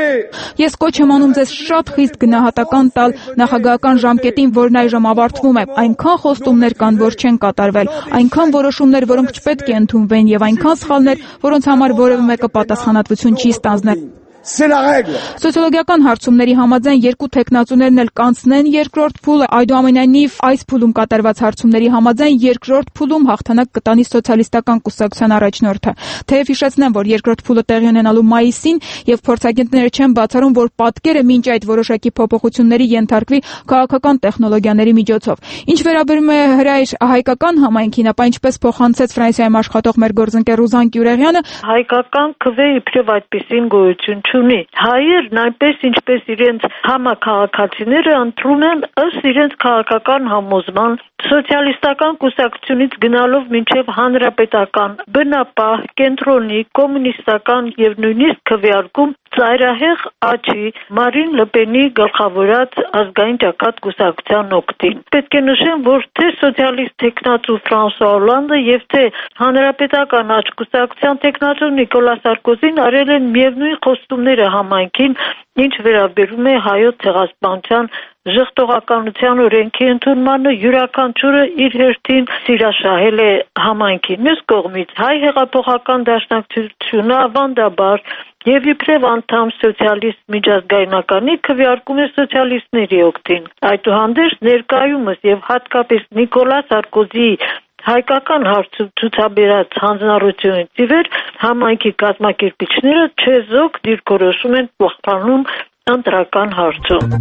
Ես կոչ եմ անում ձեզ շատ խիստ գնահատական տալ նախագահական ժամկետին, որն այժմ ավարտվում է։ Այնքան խոստումներ կան, որ չեն կատարվել, այնքան որոշումներ, որոնք չպետք է ընդունվեն, եւ այնքան սխալներ, որոնց համար որևէ մեկը պատասխանատվություն չի ստանձնել։ Սոցիոլոգիական հարցումների համաձայն երկու տեխնացուներն էլ կանցնեն երկրորդ փուլը, այդուամենայնիվ այս փուլում կատարված հարցումների համաձայն երկրորդ փուլում հաղթանակ կտանի սոցիալիստական կուսակցության առաջնորդը։ Թեև հիշեցնեմ, որ երկրորդ փուլը տեղի ունենալու մայիսին եւ փորձագետները չեն բացառում, որ պատկերը մինչ այդ որոշակի փոփոխությունների ենթարկվի քաղաքական տեխնոլոգիաների միջոցով։ Ինչ վերաբերում է հայկական համայնքին, ապա ինչպես փոխանցեց Ֆրանսիայում աշխատող մեր գործընկեր Ռուզան Կյուրեղյանը, հայկական քվե իբրև այդպեսին գոյություն չունի։ Հայերն այնպես ինչպես իրենց համաքաղաքացիները ընտրում են ըստ իրենց քաղաքական համոզման, սոցիալիստական կուսակցությունից գնալով մինչև հանրապետական, բնապահ, կենտրոնի, կոմունիստական եւ նույնիսկ քվեարկում ծայրահեղ աչի Մարին Լպենի գլխավորած ազգային ճակատ կուսակցության օգտին։ Պետք է նշեմ, որ թե սոցիալիստ տեխնացու Ֆրանսուଆ Հոլանդը եւ թե հանրապետական աչ կուսակցության տեխնացու Նիկոլա Սարկոզին արել են միևնույն խոստումները համայնքին, ինչ վերաբերում է հայոց ցեղասպանության ժխտողականության օրենքի ընդունմանը, յուրաքանչյուրը իր հերթին սիրաշահել է համայնքին։ Մյուս կողմից հայ հեղափոխական դաշնակցությունը ավանդաբար եւ իբրև անդամ սոցիալիստ միջազգայնականի քվեարկում է սոցիալիստների օգտին։ Այդուհանդերձ ներկայումս եւ հատկապես Նիկոլա Սարկոզիի հայկական հարցում ցուցաբերած հանձնառությունից ի վեր համայնքի կազմակերպիչները չեզոք դիրքորոշում են պահպանում ընտրական հարցում։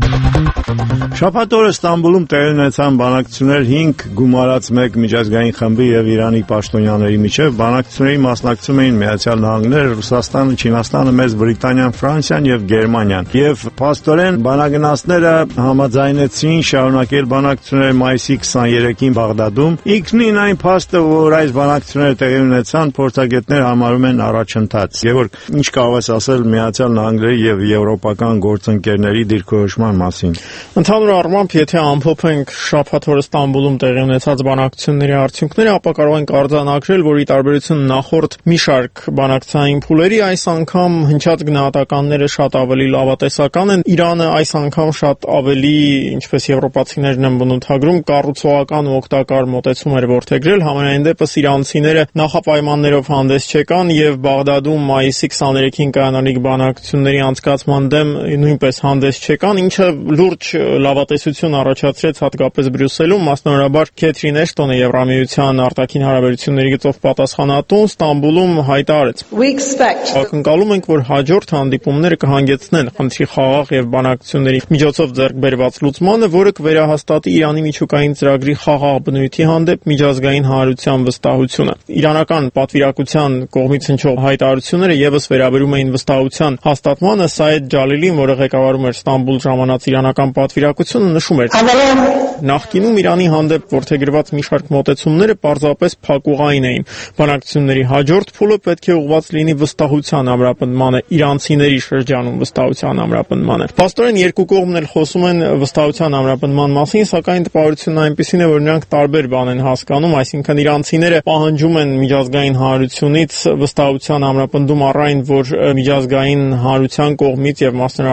Շաբաթ օրը Ստամբուլում տեղի ունեցան բանակցություններ 5 գումարած 1 միջազգային խմբի եւ Իրանի պաշտոնյաների միջև։ Բանակցությունների մասնակցում էին Միացյալ Նահանգները, Ռուսաստանը, Չինաստանը, Մեծ Բրիտանիան, Ֆրանսիան եւ Գերմանիան։ Եվ փաստորեն բանագնացները համաձայնեցին շարունակել բանակցությունները մայիսի 23-ին Բաղդադում։ Ինքնին այն փաստը, որ այս բանակցությունները տեղի ունեցան, փորձագետներ համարում են առաջընթաց։ Գևորգ, ինչ կարող ես ասել Միացյալ Նահանգների եւ եվրոպական գործընկերների դիրքորոշման մասին։ Ընդհանուր առմամբ, եթե ամփոփենք շաբաթ օրը Ստամբուլում տեղի ունեցած բանակցությունների արդյունքները, ապա կարող ենք արձանագրել, որ ի տարբերություն նախորդ մի շարք բանակցային փուլերի, այս անգամ հնչած գնահատականները շատ ավելի լավատեսական են։ Իրանը այս անգամ շատ ավելի, ինչպես եվրոպացիներն են բնութագրում, կառուցողական ու օգտակար մոտեցում էր որդեգրել։ Համենայն դեպս իրանցիները նախապայմաններով հանդես չեկան եւ Բաղդադում մայիսի 23-ին կայանալիք բանակցությունների անցկացման դեմ նույնպես հանդես չեկան, ինչը լուրջ լավատեսություն առաջացրեց հատկապես Բրյուսելում, մասնավորաբար Քեթրին Էշտոնը Եվրամիության արտաքին հարաբերությունների գծով պատասխանատուն Ստամբուլում հայտարարեց. Ակնկալում ենք, որ հաջորդ հանդիպումները կհանգեցնեն խնդրի խաղաղ եւ բանակցությունների միջոցով ձեռք բերված լուծմանը, որը կվերահաստատի Իրանի միջուկային ծրագրի խաղաղ բնույթի հանդեպ միջազգային հանրության վստահությունը։ Իրանական պատվիրակության կողմից հնչող հայտարարությունները եւս վերաբերում էին վստահության հաստատմանը։ Սայեդ Ջալիլին, որը ղեկավարում էր Ստամբուլ ժամանած իրանական պատվիրակությունը, նշում էր. Նախկինում Իրանի հանդեպ որդեգրված մի շարք մոտեցումները պարզապես փակուղային էին։ Բանակցությունների հաջորդ փուլը պետք է ուղղված լինի վստահության ամրապնդմանը, իրանցիների շրջանում վստահության ամրապնդմանը։ Փաստորեն երկու կողմն էլ խոսում են վստահության ամրապնդման մասին, սակայն տպավորությունն այնպեսին է, որ նրանք տարբեր բան են հասկանում, այսինքն իրանցիները պահանջում են միջազգային հանրությունից վստահության ամրապնդում առ այն, որ միջազգային հանրության կողմից եւ մասնավորաբար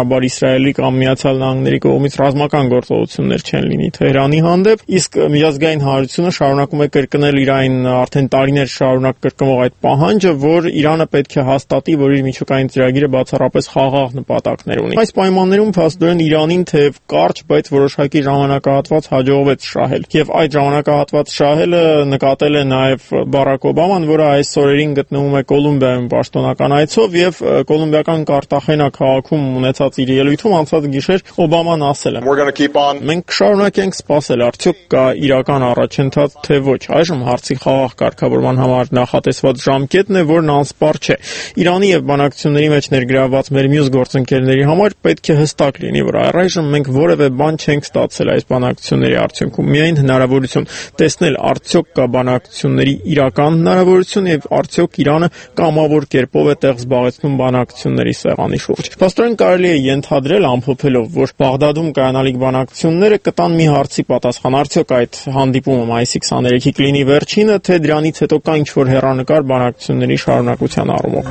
բնականաբար Իսրայելի կամ Միացյալ Նահանգների կողմից ռազմական գործողություններ չեն լինի Թեհրանի հանդեպ, իսկ միջազգային հանրությունը շարունակում է կրկնել իր այն արդեն տարիներ շարունակ կրկնող այդ պահանջը, որ Իրանը պետք է հաստատի, որ իր միջուկային ծրագիրը բացառապես խաղաղ նպատակներ ունի։ Այս պայմաններում փաստորեն Իրանին թեև կարճ, բայց որոշակի ժամանակահատված հաջողվեց շահել։ Եվ այդ ժամանակահատված շահելը նկատել է նաև Բարակ Օբաման, որը այս օրերին գտնվում է Կոլումբիայում պաշտոնական այցով եւ կոլումբիական Կարտախենա քաղաքում ունեցած իր ելույթում անցած գիշեր Օբաման ասել է. Մենք կշարունակենք սպասել, արդյոք կա իրական առաջընթաց, թե ոչ։ Այժմ հարցի խաղաղ կարգավորման համար նախատեսված ժամկետն է, որն անսպառ չէ։ Իրանի եւ բանակցությունների մեջ ներգրավված մեր մյուս գործընկերների համար պետք է հստակ լինի, որ առայժմ մենք որևէ բան չենք ստացել այս բանակցությունների արդյունքում։ Միայն հնարավորություն տեսնել արդյոք կա բանակցությունների իրական հնարավորություն եւ արդյոք Իրանը կամավոր կերպով է տեղ զբաղեցնում բանակցությունների սեղանի շուրջ։ Փաստորեն կարելի է ենթադրել ամփոփելով, որ Բաղդադում կայանալիք բանակցությունները կտան մի հարցի պատասխան. արդյոք այդ հանդիպումը մայիսի 23-ի կլինի վերջինը, թե դրանից հետո կա ինչ-որ հեռանկար բանակցությունների շարունակության առումով։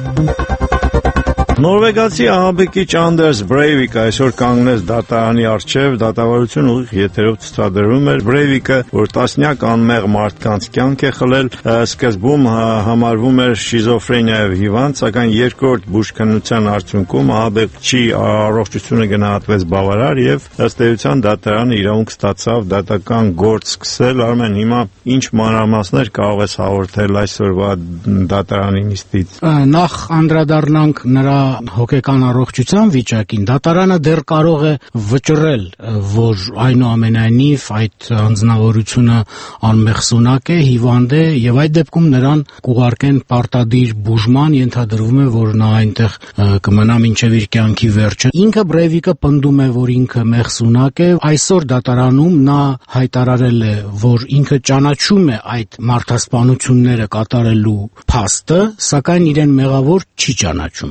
Նորվեգացի ահաբեկիչ Անդերս Բրեյվիկը այսօր կանգնեց դատարանի առջև, դատավարությունը ուղիղ եթերով ցուցադրում էր Բրեյվիկը, որ տասնյակ անմեղ մարդկանց կյանք է խլել, սկզբում համարվում էր շիզոֆրենիայով հիվանդ, սակայն երկրորդ բուժքննության արդյունքում ահաբեկչի առողջությունը գնահատվեց բավարար եւ ըստ էության դատարանը իրավունք ստացավ դատական գործ սկսել։ Արմեն, հիմա ինչ մանրամասներ կարող ես հաղորդել այսօրվա դատարանի նիստից։ Նախ անդրադառնանք նրա հոգեկան առողջության վիճակին, դատարանը դեռ կարող է վճռել, որ այնուամենայնիվ այդ անձնավորությունը անմեղսունակ է, հիվանդ է եւ այդ դեպքում նրան կուղարկեն պարտադիր բուժման, ենթադրվում է, որ նա այնտեղ կմնա մինչեւ իր կյանքի վերջը։ Ինքը Բրեյվիկը պնդում է, որ ինքը մեղսունակ է։ Այսօր դատարանում նա հայտարարել է, որ ինքը ճանաչում է այդ մարդասպանությունները կատարելու փաստը, սակայն իրեն մեղավոր չի ճանաչում։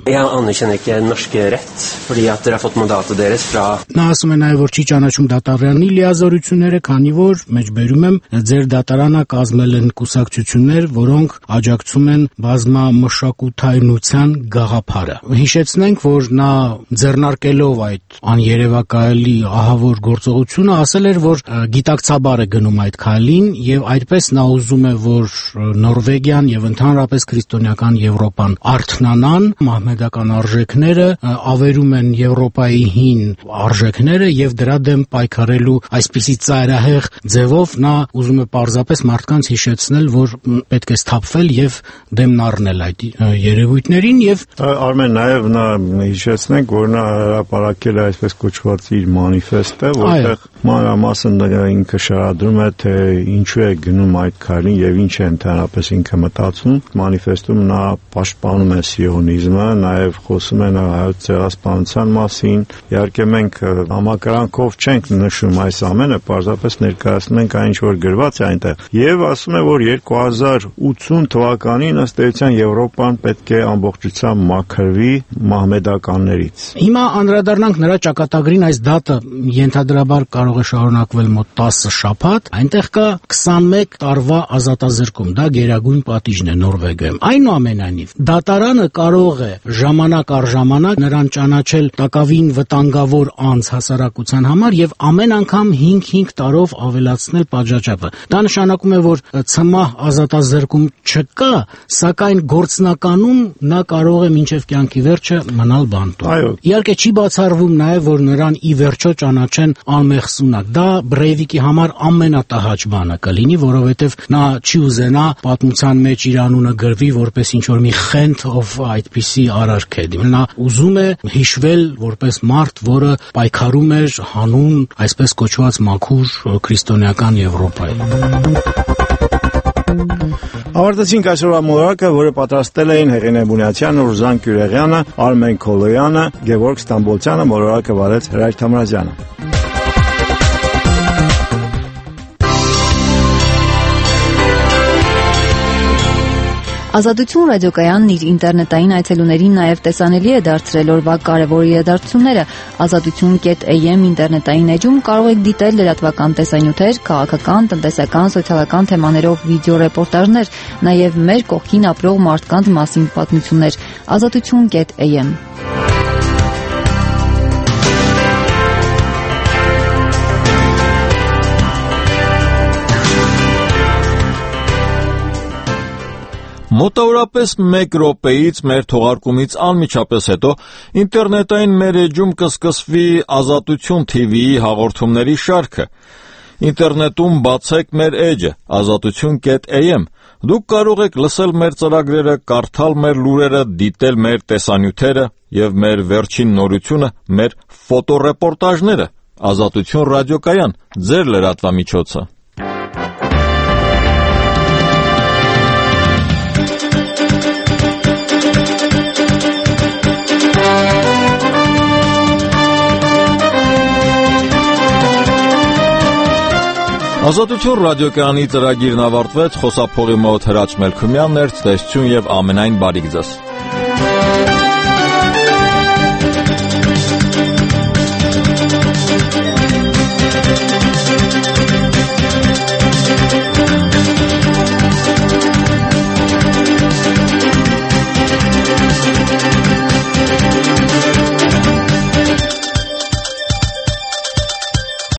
Նա ասում է նաև, որ չի ճանաչում դատարանի լիազորությունները, քանի որ մեջբերում եմ ձեր դատարանը կազմել են կուսակցություններ, որոնք աջակցում են բազմամշակութայնության գաղափարը։ Հիշեցնենք, որ նա ձեռնարկելով այդ աներևակայելի ահավոր գործողությունը ասել էր, որ գիտակցաբար է գնում այդ քայլին եւ այդպես նա ուզում է, որ Նորվեգիան եւ ընդհանրապես քրիստոնեական Եվրոպան արթնանան, մահմեդական արժեքները ավերում են Եվրոպայի հին արժեքները եւ դրա դեմ պայքարելու այսպիսի ծայրահեղ ձևով նա ուզում է պարզապես մարդկանց հիշեցնել, որ պետք է սթափվել եւ դեմն առնել այդ երևույթներին եւ Արմեն նաեւ նա հիշեցնենք, որ նա հրապարակել է այսպես կոչված իր մանիֆեստը, որտեղ մանրամասն ինքը շարադրում է, թե ինչու է գնում այդ քայլին եւ ինչ է ընդհանրապես ինքը մտածում։ Մանիֆեստում նա պաշտպանում է սիոնիզմը, նաև խոսում են հայոց ցեղասպանության մասին։ Իհարկե մենք համակրանքով չենք նշում այս ամենը, պարզապես ներկայացնում ենք այն, ինչ որ գրված է այնտեղ։ Եվ ասում է, որ 2080 թվականին ըստ էության Եվրոպան պետք է ամբողջությամբ մաքրվի մահմեդականներից։ Հիմա անդրադառնանք նրա ճակատագրին, այս դատը ենթադրաբար կարող է շարունակվել մոտ 10 շաբաթ։ Այնտեղ կա 21 տարվա ազատազրկում, դա գերագույն պատիժն է Նորվեգիայում։ Այնուամենայնիվ դատարանը կարող է ժամանակ առ ժամանակ նրան ճանաչել տակավին վտանգավոր անձ հասարակության համար եւ ամեն անգամ 5 տարով ավելացնել պատժաճապը։ Դա նշանակում է, որ ցմահ ազատազրկում չկա, սակայն գործնականում նա կարող է մինչեւ կյանքի վերջը մնալ բանտում։ Իհարկե չի բացառվում նաեւ, որ նրան ի վերջո ճանաչեն անմեղսունակ։ Դա Բրեյվիկի համար ամենատահաճ բանը կլինի, որովհետեւ նա չի ուզենա պատմության մեջ իր անունը գրվի որպես ինչ որ մի խենթ ով այդպիսի արարք է։ Նա ուզում է հիշվել որպես մարդ, որը պայքարում էր հանուն այսպես կոչված մաքուր քրիստոնեական Եվրոպայի։ Ավարտեցինք այսօրվա մոլորակը, որը պատրաստել էին Հեղինե Բունյացյանը, Ռուզան Կյուրեղյանը, Արմեն Քոլոյանը, Գևորգ Ստամբոլցյանը, մոլորակը վարեց Հրայր Թամրազյանը։ Ազատություն ռադիոկայանն իր ինտերնետային այցելուներին նաև տեսանելի է դարձրել օրվա կարևոր իրադարձությունները։ Ազատություն.am ինտերնետային էջում կարող եք դիտել լրատվական տեսանյութեր, քաղաքական, տնտեսական, սոցիալական թեմաներով վիդեո ռեպորտաժներ, նաև մեր կողքին ապրող մարդկանց մասին պատմություններ։ Ազատություն.am Մոտավորապես 1 րոպեից մեր թողարկումից անմիջապես հետո ինտերնետային մեր էջում կսկսվի Ազատություն TV-ի հաղորդումների շարքը։ Ինտերնետում բացեք մեր էջը azatutun.am։ Դուք կարող եք լսել մեր ծրագրերը, կարդալ մեր լուրերը, դիտել մեր տեսանյութերը եւ մեր վերջին նորությունը, մեր ֆոտոռեպորտաժները։ Ազատություն ռադիոկայան, ձեր լրատվամիջոցը։ Ազատություն ռադիոկայանի ծրագիրն ավարտվեց, խոսափողի մոտ Հրաչ Մելքումյանն էր, ցտեսություն եւ ամենայն բարիք ձեզ։